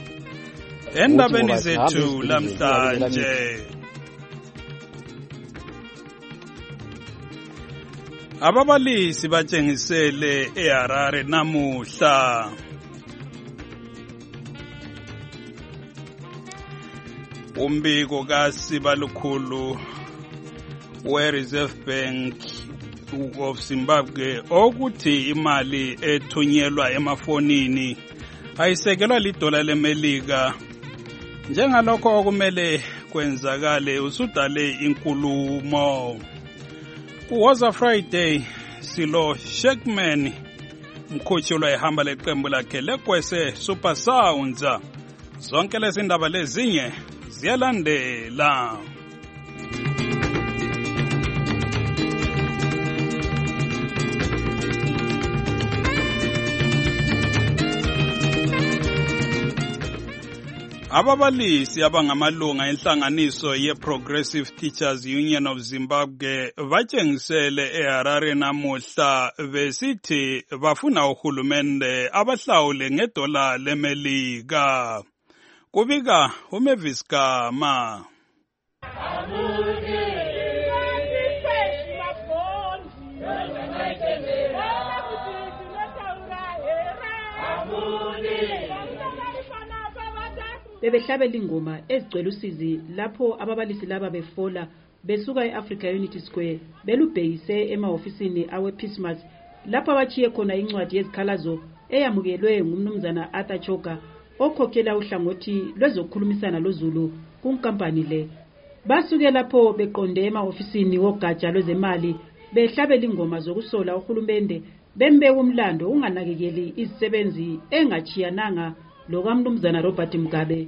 S8: Endabeni zethu lamhlanje. Ababalisi batshengisele eHarare namuhla. Umbiko kaSibalukhulu we-Reserve Bank of Zimbabwe okuthi imali ethunyelwa emafonini ayisekelwa lidola leMelika njengalokho okumele kwenzakale usudale inkulumo. Kuwoza Friday Silo Shekman mkhutshulwa ehamba leqembu lakhe lekwese Super Sounds. Zonke lezi ndaba lezinye ziyalandela. Ababalisi abangamalunga enhlanganiso ye-Progressive Teachers Union of Zimbabwe batshengisele eHarare namuhla besithi bafuna uhulumende abahlawule ngedola leMelika. Kubika uMavis Gama.
S9: Bebehlabela ingoma ezigcwele usizi lapho ababalisi laba befola besuka eAfrica Unity Square belubhekise emahofisini awePeacemas lapho abachiye khona incwadi yezikhalazo eyamukelwe ngumnumzana Arthur Choka okhokhela uhlangothi lwezokukhulumisana loZulu kunkampani le. Basuke lapho beqonde emahofisini wogatsha lwezemali behlabela ingoma zokusola uhulumende bembeka umlando unganakekeli izisebenzi engachiyananga lokamnumzana Robert Mugabe.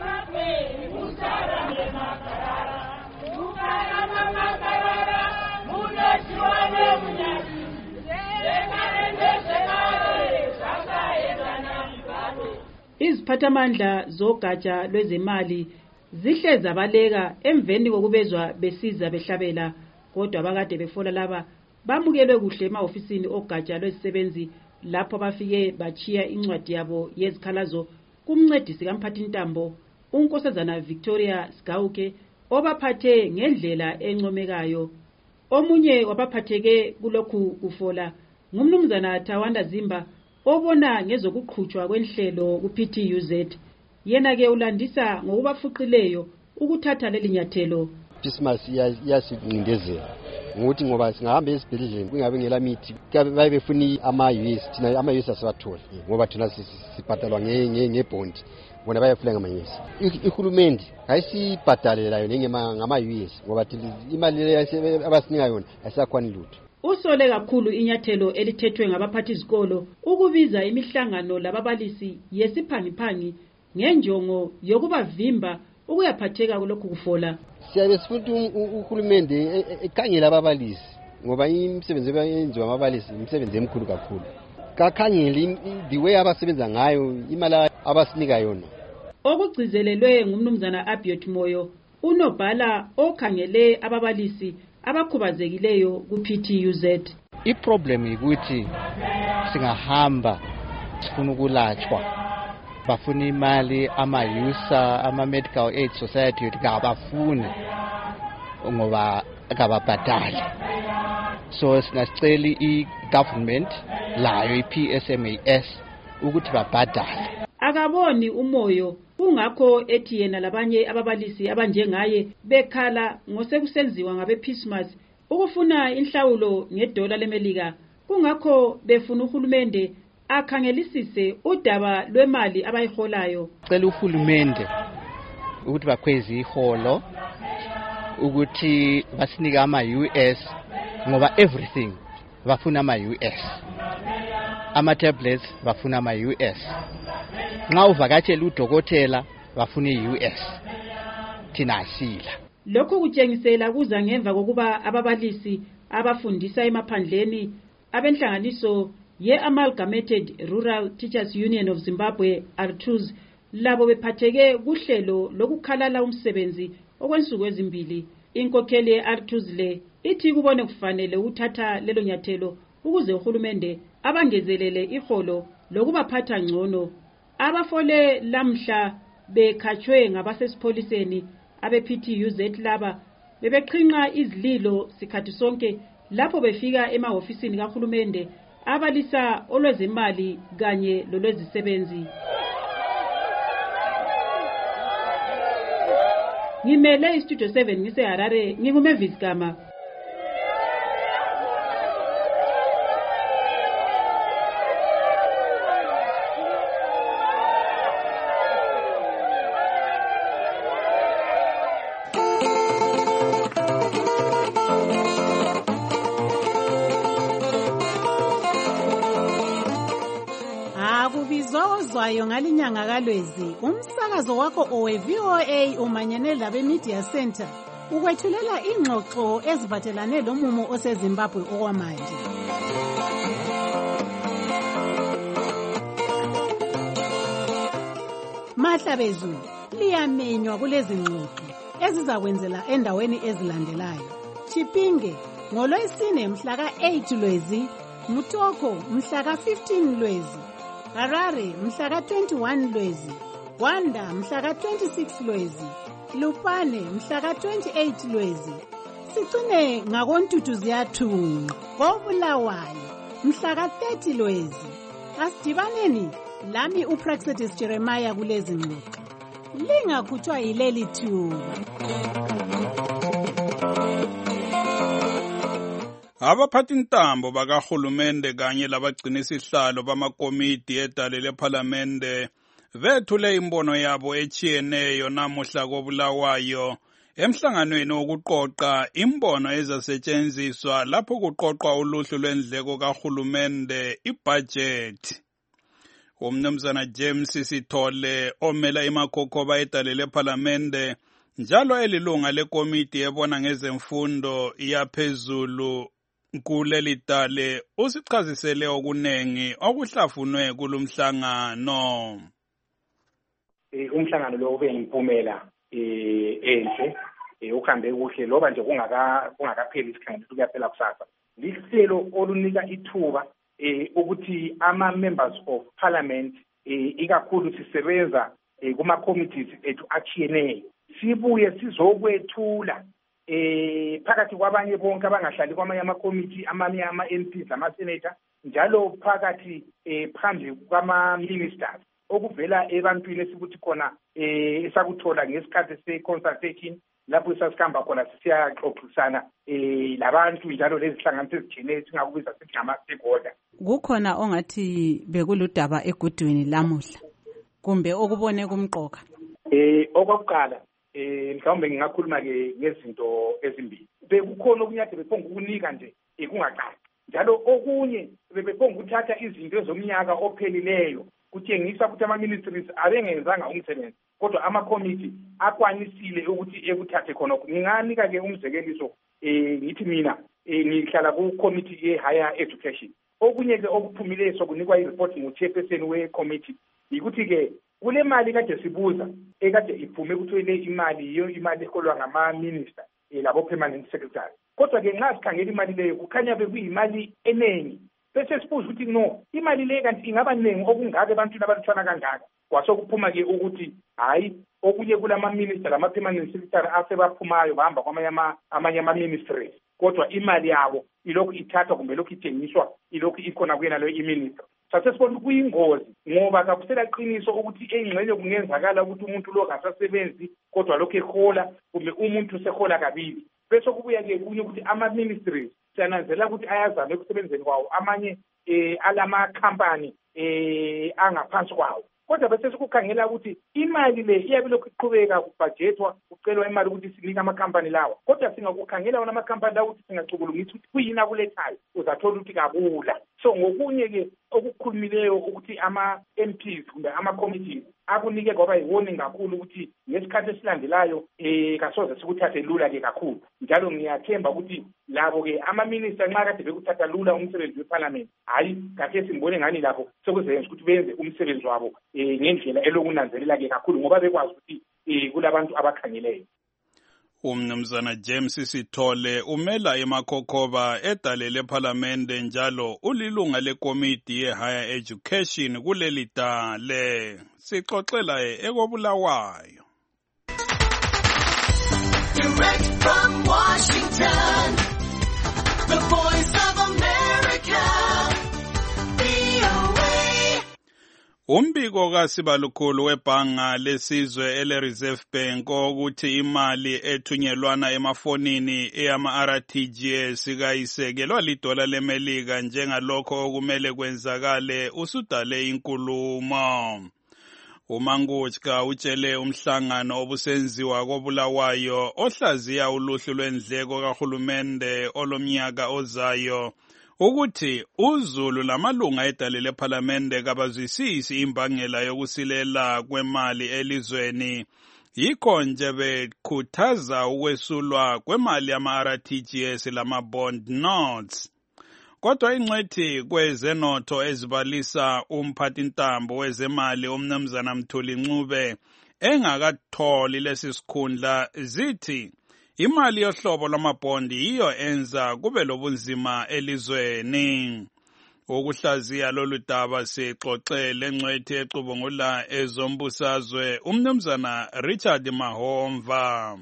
S9: Iziphathamandla zogatsha lwezemali zihleza baleka emveni kokubezwa besiza behlabela kodwa abakade befola laba bamukelwe kuhle emahofisini ogatsha lwezisebenzi lapho bafike bachiya incwadi yabo yezikhalazo kumncedisi kamphathintambo unkosazana Victoria Sigauke obaphathe ngendlela encomekayo. Omunye wabaphatheke kulokhu kufola ngumnumzana Tawanda Zimba obona ngezokuqhutshwa kwenhlelo ku-P T U Z. Yena-ke ulandisa ngokubafuqileyo ukuthatha leli nyathelo.
S10: Christmas iyasincindezela ngokuthi ngoba singahamba esibhedlela kungabe ngela mithi babe befuna ama-U S thina ama-U S asiwatholi ngoba thina sibhadalwa ngebond bona bayafuna ngama-U S. Ihulumende ayisibhadalelayo ngama-U S ngoba imali abasinika yona ayisakwani lutho.
S9: Usole kakhulu inyathelo elithethwe ngabaphathizikolo ukubiza imihlangano lababalisi yesiphangiphangi ngenjongo yokubavimba ukuyaphatheka kulokhu kufola.
S10: Siyabe sifuna uhulumende ekhangela ababalisi ngoba imisebenzi eyenziwa ababalisi imisebenzi emkhulu kakhulu. Kakhangela the way abasebenza ngayo imali abasinika yona.
S9: Okugcizelelwe ngumnumzana Abiot Moyo, unobhala okhangele ababalisi abakhubazekileyo ku-P T U Z.
S11: I-problem ukuthi singahamba sifuna ukulatshwa bafuna imali ama-usa ama-medical aid society yothi kabafuni ngoba kababhadali. So singasicela i-government layo i-P S M A S ukuthi babhadale.
S9: Akaboni umoyo kungakho ethi yena labanye ababalisi abanjengaye bekhala ngosekusenziwa ngabe-Pismas ukufuna inhlawulo ngedola lemelika. Kungakho befuna uhulumende akhangelisise udaba lwemali abayiholayo.
S11: Cela uhulumende ukuthi bakhweze iholo ukuthi basinika ama-U S ngoba everything bafuna ama-U S. Ama-tablets bafuna ama-U S. Nxa uvakatshela udokotela bafuna i-U S. Thina asila.
S9: Lokhu kutshengisela kuza ngemva kokuba ababalisi abafundisa emaphandleni abenhlanganiso ye-Amalgamated Rural Teachers Union of Zimbabwe R T U Z labo bephatheke kuhlelo lokukhalala umsebenzi okwensuku ezimbili. Inkokheli ye-R T U Z le ithi kubone kufanele uthatha lelo nyathelo ukuze uhulumende abangezelele iholo lokubaphatha ngcono. Abafole lamhla bekhatshwe ngabasesipholiseni abe-P T U Z laba bebeqhinqa izililo sikhathi sonke lapho befika emahofisini kahulumende abalisa olwezimali kanye lolwezisebenzi. Ngimele iStudio seven ngiseHarare, nginguMavis Gama.
S3: Akubizozwayo ngalinyanga kaLwezi umsakazo wakho owe-V O A umanyene labe Media Center ukwethulela ingxoxo eziphathelane lomumo oseZimbabwe okwamanje. Mahla bezulu liyamenywa kulezi ngxoxo ezizakwenzela endaweni ezilandelayo. Chipinge ngolwesine mhla ka-eight Lwezi, Mutoko mhla ka-fifteen Lwezi, Harare mhla ka-twenty-one Lwezi, Wanda mhla ka-twenty-six Lwezi, Lupane mhla ka-twenty-eight Lwezi. Sigcine ngakoNtutu ziyathunqa koBulawayo mhla ka-thirty Lwezi. Asidibaneni lami uPraxedis Jeremiah kulezi ngxoxo. Lingakhutshwa yileli thuba.
S8: Abaphathi intambo bakahulumende kanye labagcina isihlalo bamakomiti edale lephalamende bethule imbono yabo echiyeneyo namuhla koBulawayo emhlanganweni wokuqoqa imbono ezasetshenziswa lapho kuqoqwa uluhlu lwendleko kahulumende ibudget. Umnumzana James Sithole omela imakhokhoba edale lephalamende njalo elilunga lekomiti ebona ngezemfundo yaphezulu kuleli dale usichazisele okunengi okuhlafunwe kulumhlangano.
S13: Umhlangano lo ube impumela enhle ukuhambe kuhle loba nje kungaka kungakapheli isikhathi kuyaphela kusasa. Lihlelo olunika ithuba ukuthi ama members of parliament ikakhulu sisebenza kuma committees ethu achiyeneyo sibuye sizokwethula eh phakathi kwabanye bonke abangahlali kwamanye ama committee amanye ama M Ps ama senator njalo phakathi eh phambi kwama-ministers okuvela ebantwini esikuthi khona eh esakuthola ngesikhathi se-consultation lapho sasikhamba khona siyaxoxisana eh labantu njalo lezihlanganiso ezijene singakubiza sithi ngama-stakeholder.
S7: Kukhona ongathi bekuludaba egudwini lamuhla kumbe okubone kumqoka?
S13: Eh okokuqala eh mhlawumbe ngingakhuluma ke ngezinto ezimbili. Bekukhona okunyade bephonga ukunika nje ekungaqali. Njalo okunye bebephonga ukuthatha izinto ezomnyaka ophelileyo kutshengisa ukuthi ama-ministries abengenzanga umsebenzi kodwa ama-committee akwanisile ukuthi ekuthathe khonokho. Nginganika ke umzekeliso eh ngithi mina eh ngihlala ku-committee ye-higher education. Okunye ke okuphumileyo sokunikwa i-report ngu-chairperson we-committee yikuthi ke kule mali kade sibuza ekade iphume kuthwele imali yiyo imali eholwa ngama-minister eh labo permanent secretary. Kodwa ke nxa sikhangela imali leyo kukhanya bekuyimali eningi bese sibuza ukuthi no imali leyo kanti ingaba ningi okungaka ebantwini abaluthwana kangaka. Kwasokuphuma ke ukuthi hayi okunye kulama-minister lama-permanent secretary asebaphumayo bahamba kwamanye amanye ama-ministries kodwa imali yabo ilokhu ithathwa kumbe lokhu ithengiswa ilokhu ikhona kuyena leyo i-minister. Sathe sibona kuyingozi ngoba kakusela qiniso ukuthi engxenye kungenzakala ukuthi umuntu lo akasasebenzi kodwa lokhu ehola kumbe umuntu sehola kabili. Bese kubuya ke kunye ukuthi ama-ministries siyananzela ukuthi ayazama ekusebenzeni kwawo amanye eh alama company eh angaphansi kwawo. Kodwa bese sikukhangela ukuthi imali le iyabe lokhu iqhubeka kubudgetwa ucelwa imali ukuthi sinike ama-company lawa. Kodwa singakukhangela wona ama-company lawo ukuthi singacubulungisa ukuthi kuyini akulethayo uzathola ukuthi kabula. So ngokunye ke okukhulumileyo ukuthi ama-M Ps kumbe ama-committees akunike kwaba yiwoni kakhulu ukuthi ngesikhathi esilandelayo eh kasoze sikuthathe lula ke kakhulu. Njalo ngiyathemba ukuthi labo ke ama-minister nxa kade bekuthatha lula umsebenzi weparliament hayi kade simbone ngani lapho sokuzenza ukuthi benze umsebenzi wabo eh ngendlela elokunanzelela ke kakhulu ngoba bekwazi ukuthi eh kulabantu abakhangeleyo.
S8: Umnumzana James Sithole umela eMakhokhoba edale leParliamente njalo ulilunga lekomiti ye-higher education kuleli dale. Sixoxela ekobulawayo.
S12: Direct from Washington, the voice of America, V O A.
S8: Umbiko kaSibalukhulu webhanga lesizwe ele-Reserve Bank ukuthi imali ethunyelwana emafonini eyama-R T G S kayisekelwa lidola leMelika njengalokho okumele kwenzakale usudale inkulumo. uMangutshka utshele umhlangano obusenziwa kobulawayo ohlaziya uluhlu lwendleko kahulumende olomnyaka ozayo ukuthi uZulu lamalunga edale leParliamente kabazwisisi imbangela yokusilela kwemali elizweni. Yikho nje bekhuthaza ukwesulwa kwemali yama-R T G S lama-bond notes. Kodwa ingcwethi kwezenotho ezibalisa umphathintambo wezemali umnumzana Mthuli Ncube engakatholi lesi sikhundla zithi imali yohlobo lwamabhondi yiyo enza kube lobunzima elizweni. Ukuhlaziya lolu daba sixoxele engcwethi ecubungula ezombusazwe umnumzana Richard Mahomva.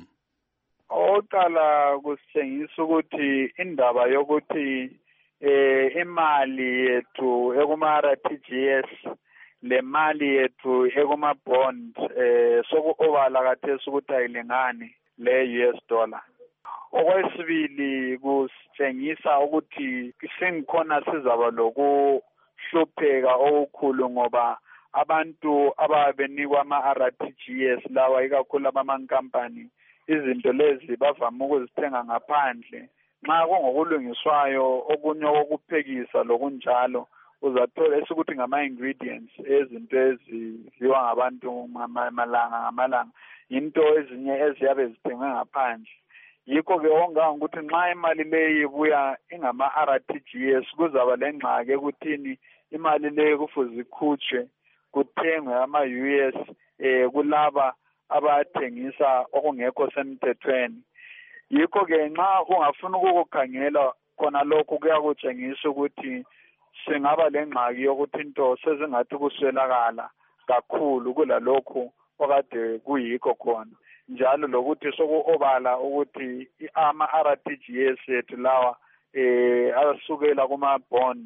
S21: Oqala kusitshengisa ukuthi indaba yokuthi eh imali yethu ekuma-R T G S le mali yethu ekuma-bond eh soku-ovala kathesi ukuthi ayilingani le-U S dollar. Okwesibili kusitshengisa ukuthi sengikhona sizaba lokuhlupheka okukhulu ngoba abantu ababenikwa ama-R T G S lawa ikakhulu abamankampani izinto lezi bavama ukuzithenga ngaphandle. Nxa kungokulungiswayo okunye okuphekisa lokunjalo uzathola esikuthi ngama-ingredients ezinto ezidliwa ngabantu malanga ngamalanga into ezinye eziyabe zithengwe ngaphandle. Yikho-ke onganga ukuthi nxa imali leyi ibuya ingama-R T G S kuzaba lengxaki ekuthini imali leyi kufuze ikhutshwe kuthengwe ama-U S eh kulaba abathengisa okungekho semthethweni. Yikho-ke nxa ungafuna ukukukhangela khona lokhu kuyakutshengisa ukuthi singaba lengxaki yokuthi into sezingathi kuswelakala kakhulu kulalokhu okade kuyikho khona. Njalo lokuthi soku-obala ukuthi ama-R T G S ethu lawa eh asukela kuma-bond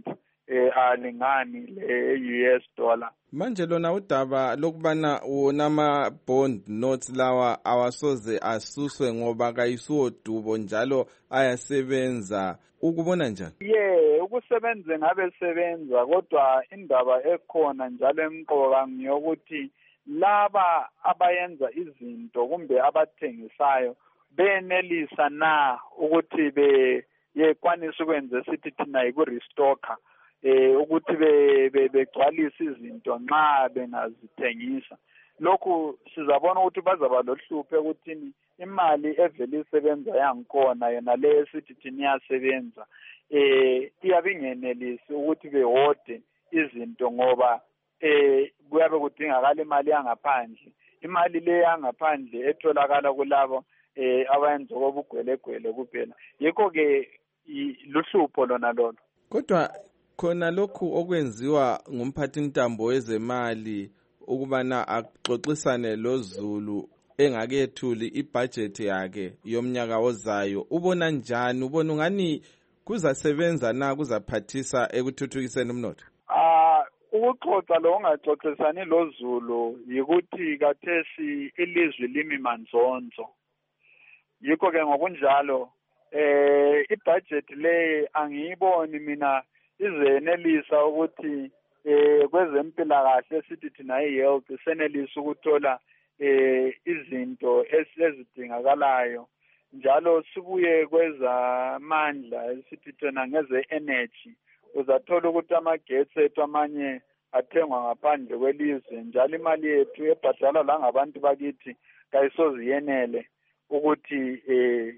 S21: eh alingani le U S dollar.
S5: Manje lona udaba lokubana wona ama bond notes lawa awasoze asuswe ngoba kayisuwo dubo njalo ayasebenza, ukubona njani?
S21: Yeah, ukusebenza ngabe sebenza, kodwa indaba ekhona njalo emqoka ngiyokuthi laba abayenza izinto kumbe abathengisayo benelisa na ukuthi be yekwanisa ukwenza sithi thina yiku-restocker eh ukuthi be begcwalisa izinto nxa bengazithengisa. Lokhu sizabona ukuthi bazaba lohluphe ukuthi imali evele isebenza yangikhona yona le esithi thina iyasebenza eh iyabingenelisi ukuthi behode izinto ngoba eh kuyabe kudingakala imali yangaphandle. Imali le yangaphandle etholakala kulabo eh abayenza obugwelegwele kuphela. Yikho ke luhlupho lona lolo.
S5: Kodwa khona lokhu okwenziwa ngumphathi ntambo wezemali ukubana axoxisane loZulu engakethuli ibudget yakhe yomnyaka ozayo, ubona njani? Ubona ungani kuzasebenza na, kuzaphathisa ekuthuthukiseni umnotho?
S21: Ah, ukuxoxa lo ongaxoxisani loZulu yikuthi kathesi ilizwi limi manzonzo. Yikho ke ngokunjalo eh ibudget le angiyiboni mina izenelisa ukuthi eh kwezempilakahle sithi thina ihealth senelisa ukuthola eh izinto ezidingakalayo, njalo sibuye kwezamandla esithi thina ngeze energy uzathola ukuthi amagetsi ethu amanye athengwa ngaphandle kwelizwe, njalo imali yethu ebhadala la ngabantu bakithi kayisoze yenele ukuthi eh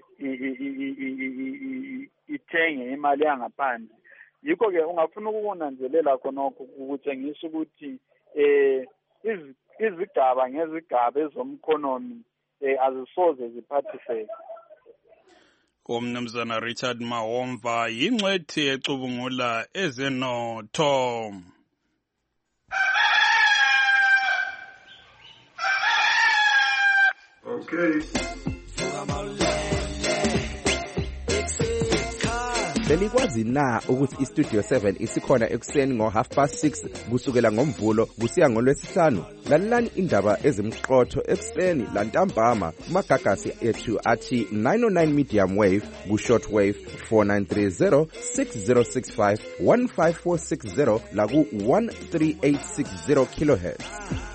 S21: ithenge imali yangaphandle. Yikho ke ungafuna ukunanzelela khonokho ukutshengisa ukuthi eh izigaba ngezigaba ezomkhonomi eh azisoze ziphathiseke.
S8: Umnumzana Richard Mahomva yingcwethi ecubungula ezenotho.
S14: Okay. Belikwazi na ukuthi iStudio seven isikhona ekuseni ngo half past six kusukela ngomvulo kusiya ngolwesihlanu? Lalelani indaba ezimqotho ekuseni lantambama kumagagasi ethu athi nine oh nine medium wave ku short wave four nine three zero six zero six five one five four six zero la ku one three eight six zero kilohertz.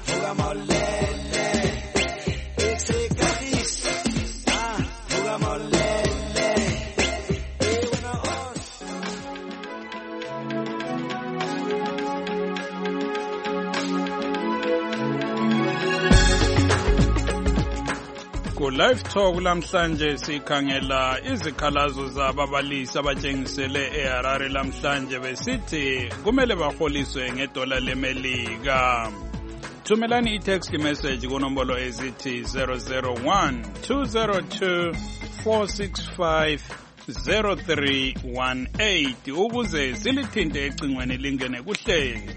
S8: Live Talk lamhlanje sikhangela izikhalazo zababalisi abatshengisele eHarare lamhlanje besithi kumele baholiswe ngedola lemelika. Thumelani i-text message kunombolo ezithi zero zero one two zero two four six five zero three one eight ukuze silithinte ecingweni lingene kuhlelo.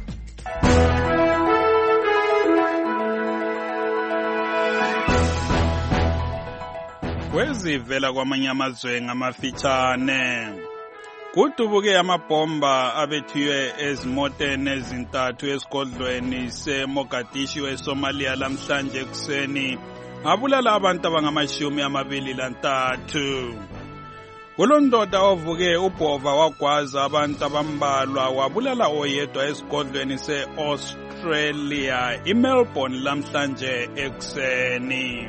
S8: Kwezivela kwamanye amazwe ngamafitshane kudubuke amabhomba abethiwe ezimoteni ezintathu esigodlweni seMogadishu eSomalia lamhlanje ekuseni abulala abantu abangamashumi amabili lantathu. Kulondoda ovuke ubhova wagwaza abantu abambalwa wabulala oyedwa esigodlweni se-Australia iMelbourne lamhlanje ekuseni.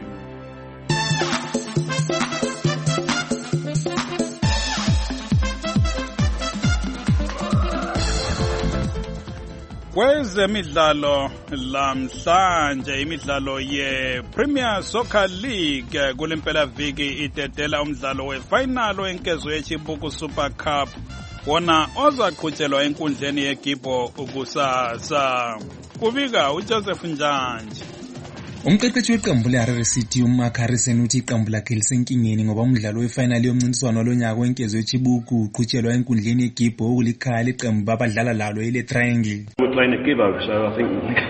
S8: Kwezemidlalo lamhlanje imidlalo ye-Premier Soccer League kulempela viki idedela umdlalo wefinal wenkezo yeChibuku Super Cup wona ozaqhutshelwa enkundleni yeGibbo kusasa. Kubika uJoseph Njanje.
S15: Umqeqeshi weqembu leHarare City uMark Harrison uthi iqembu lakhe lisenkingeni ngoba umdlalo wefinal yomncintiswano walonyaka wenkezo yeChibuku uqhutshelwa enkundleni yeGibbo okulikhaya leqembu abadlala lalo ile Triangle.
S16: We're playing at Gibbo, so I think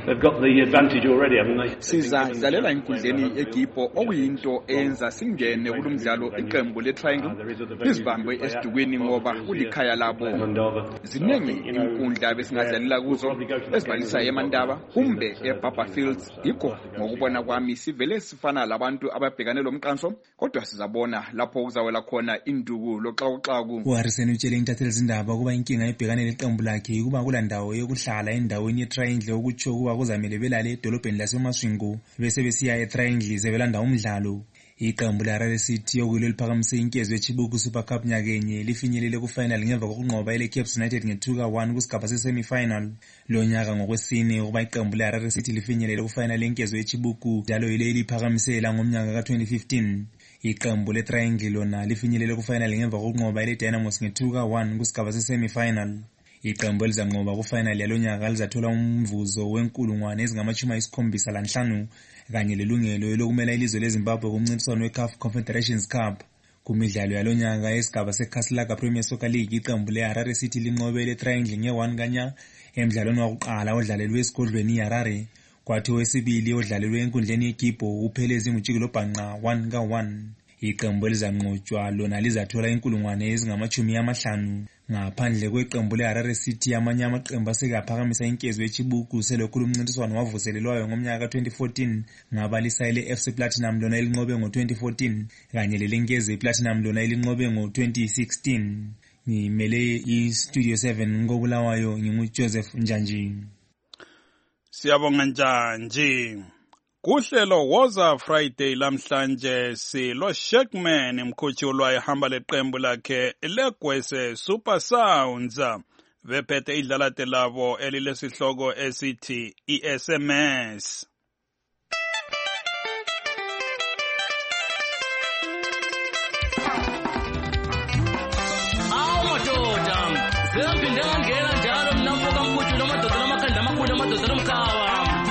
S16: they've got the advantage already. I mean, they,
S17: sizadlalela enkundleni egipo okuyinto enza singene kulumdlalo iqembu le-Triangle lizibambe esidukweni ngoba kulikhaya labo. Ziningi inkundla besingadlalela kuzo ezibalisa eMandaba kumbe eBaba Fields. Yikho ngokubona kwami sivele sifana labantu ababhekane lomqanso, kodwa sizabona lapho kuzawela khona induku loxakuxaku.
S15: uHarrison utshele intatheli zindaba ukuba inkinga ebhekane leqembu lakhe ukuba kulandawo yokuhlala endaweni ye-Triangle okutsho ukuba kuzamele belale edolobheni laseMasvingo bese besiya e-Triangle sebelanda umdlalo. Iqembu le-Harare City okuyilo liphakamise inkezo yeChibuku Super Cup nyakenye lifinyelele ku-final ngemva kokunqoba ele-Caps United nge-two ka one kusigaba se-semi-final. Lo nyaka ngokwesine ukuba iqembu le-Harare City lifinyelele ku-final yenkezo yeChibuku njalo yile liphakamisela ngomnyaka ka-twenty fifteen. Iqembu le-Triangle lona lifinyelele ku-final ngemva kokunqoba ele-Dynamos nge-two ka one kusigaba se-semi-final. Iqembu elizanqoba ku-final yalonyaka lizathola umvuzo wenkulungwane ezingamashumi ayisikhombisa lanhlanu kanye lelungelo lokumela ilizwe leZimbabwe kumncintiswano we-C A F Confederations Cup. Kumidlalo yalonyaka esigaba seKhaslaga Premier Soccer League iqembu le-Harare City linqobe le-Triangle nge-one kanya emdlalweni wakuqala odlalelwe esigodlweni iHarare, kwathi owesibili odlalelwe enkundleni yeGibo uPhelezi Mujikelo Bhanqa one ka one. Iqembu elizanqotshwa lona lizathola inkulungwane ezingamashumi amahlanu. Ngaphandle kweqembu le-Harare City amanye amaqembu asekaphakamisa inkezo yeChibuku selokhu umncintiswano wavuselelwayo ngomnyaka ka-twenty fourteen ngabalisa ile-F C Platinum lona elinqobe ngo-twenty fourteen kanye lelenkeze iPlatinum lona elinqobe ngo-twenty sixteen. Ngimele iStudio seven ngokulawayo nginguJoseph Njanji.
S8: Siyabonga Njanji. Kuhlelo Woza Friday lamhlanje silo Shackman imkhutyulwa ehamba leqembu lakhe leGwese Super Sounds bephethe idlalate labo elilesihloko esithi I-S M S.
S18: Awu madoda sempinde ngangena njalo mnafuka mkhutyula amadoda namakhanda amakhulu amadoda nomkhawa.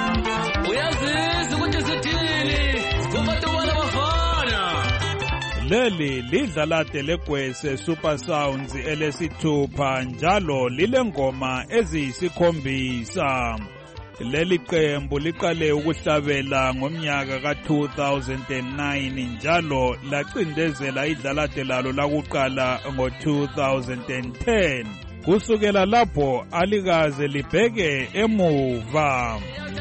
S8: Leli lidlalate leGwese Super Sounds elesithupha njalo lile ngoma eziyisikhombisa. Leli qembu liqale ukuhlabela ngomnyaka ka-two thousand nine njalo lacindezela idlalate lalo lakuqala ngo-two thousand ten. Kusukela lapho alikaze libheke emuva.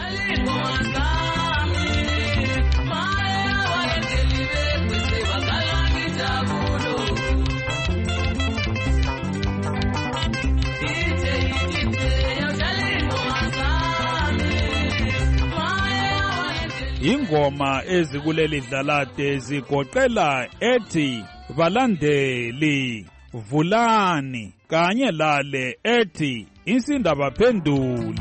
S8: Ingoma ezikuleli dlalate zigoqela ethi balandeli vulani kanye lale ethi insindaba phenduli.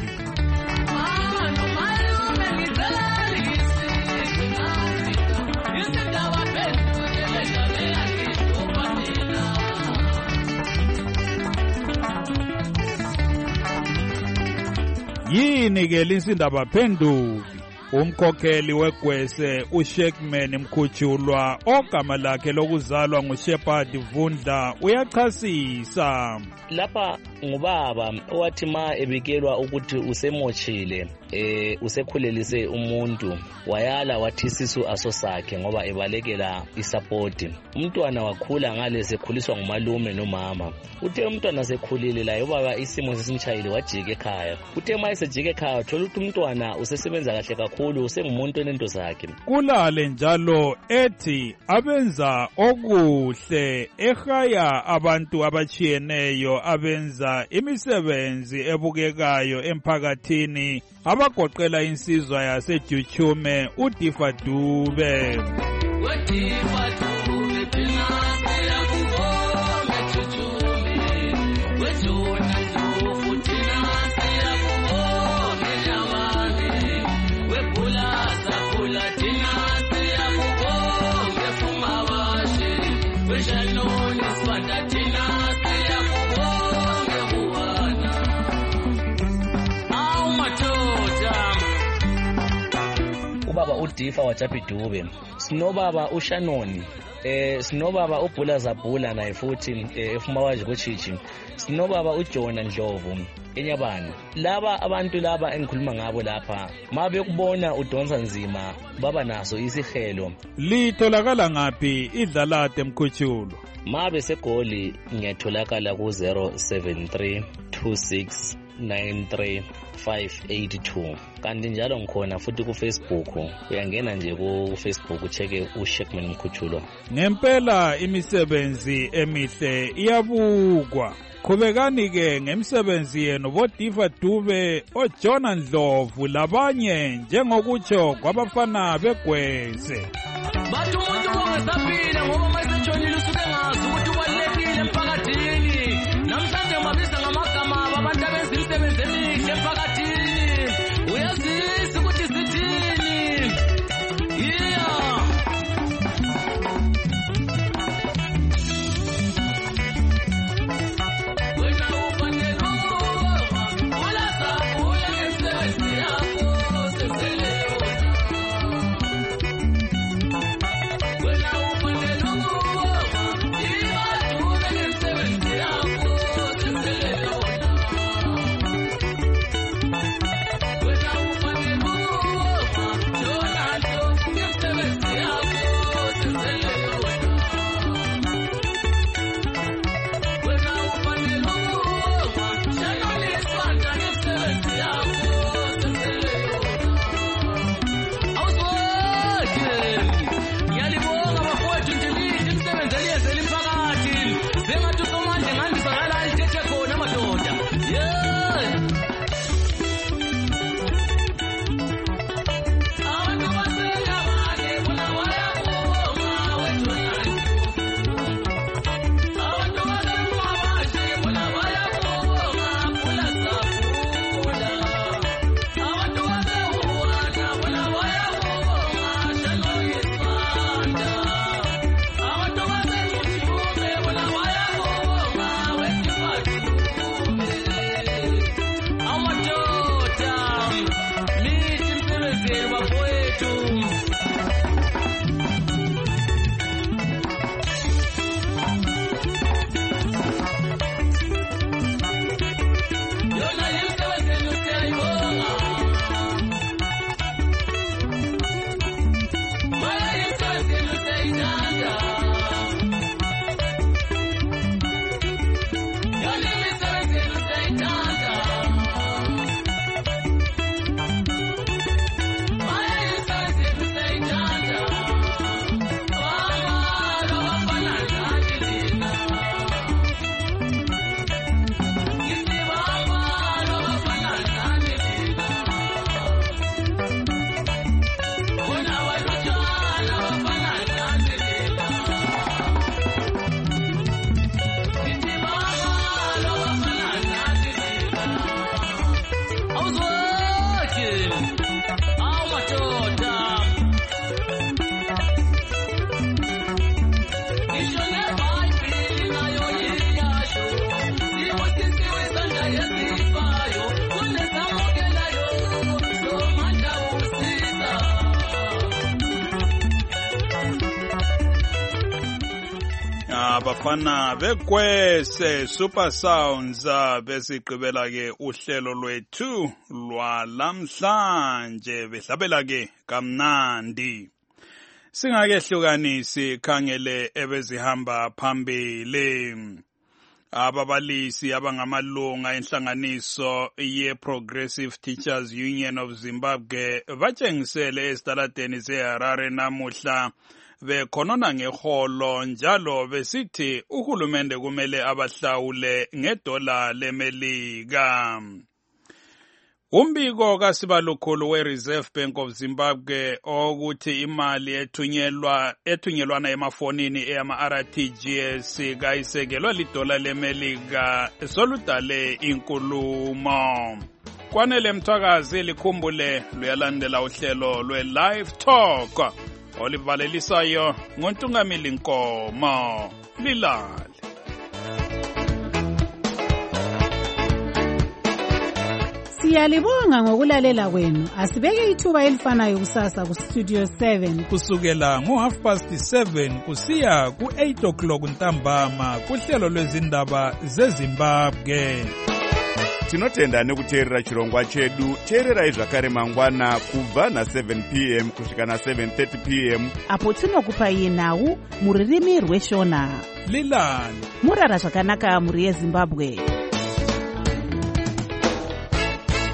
S8: Yini ke linsindaba phenduli? Umkhokheli weGwese uShackman Mkhutyulwa ogama lakhe lokuzalwa nguShepard Vundla uyachasisa.
S18: Lapha ngubaba owathi ma ebikelwa ukuthi usemochile eh usekhulelise umuntu wayala wathi sisu asosakhe ngoba ebalekela isupport. Umntwana wakhula ngale sekhuliswa ngumalume nomama. Uthe umntwana sekhulile la ubaba isimo sesinchayile wajika ekhaya. Uthe ma esejika ekhaya uthola ukuthi umntwana usesebenza kahle kakhulu usengumuntu onento zakhe.
S8: Kulale njalo ethi abenza okuhle ehaya abantu abachiyeneyo abenza imisebenzi ebukekayo emphakathini abagoqela insizwa yaseJuchume uDifa Dube.
S18: Ubaba uDifa waJapi Dube, sinobaba uShanoni, eh sinobaba uBhula Zabhula naye futhi efuma waje koChichi, sinobaba uJona Ndlovu, enyabani. Laba abantu laba engikhuluma ngabo lapha mabe kubona udonsa nzima baba naso isihelo.
S8: Litholakala ngaphi iDlalate Mkhutshulo?
S18: Mabe segoli ngiyatholakala ku zero seven three two six nine three five eight two. Kanti njalo ngikhona futhi ku Facebook. Uyangena nje ku Facebook ucheke uSheckman Mkhutshulo.
S8: Ngempela imisebenzi emihle iyabukwa. Khubekani ke ngemisebenzi yenu boDiva Dube, oJona Ndlovu labanye njengokutsho kwabafana begweze.
S12: Bathi umuntu ongasaphila ngoba mayesejolile usuke ngazi ukuthi ubalekile emphakathini. Namhlanje mabiza ngamagama abantu abenza imisebenzi emihle emphakathini. Uyazisa ukuthi sithini? Yeah.
S8: Abafana begwese Super Sounds besigqibela ke uhlelo lwethu lwalamhlanje behlabela ke kamnandi. Singake hlukanisi khangele ebezihamba phambili. Ababalisi abangamalunga enhlanganiso ye Progressive Teachers Union of Zimbabwe batshengisele esitaladeni seHarare namuhla bekhonona ngeholo njalo besithi uhulumende kumele abahlawule ngedola lemelika. Umbiko kaSibalukhulu we-Reserve Bank of Zimbabwe ukuthi imali ethunyelwa ethunyelwana emafonini eyama-R T G S kayisekelwa lidola lemelika soludale inkulumo. Kwanele Mthwakazi likhumbule luyalandela uhlelo lwe-Live Talk olivalelisayo ngoNtungamili Nkomo. Lilale.
S3: Siyalibonga ngokulalela kwenu. Asibeke ithuba elifanayo kusasa ku Studio seven
S8: kusukela ngo half past seven kusiya ku eight o'clock ntambama kuhlelo lwezindaba zeZimbabwe.
S1: tinotenda nekuteerera chirongwa chedu. teererai zvakare mangwana kubva na seven p m kusvika na seven thirty p m
S7: apo tinokupai nhau muririmi rweshona.
S8: lilani
S7: murara zvakanaka muri yezimbabwe.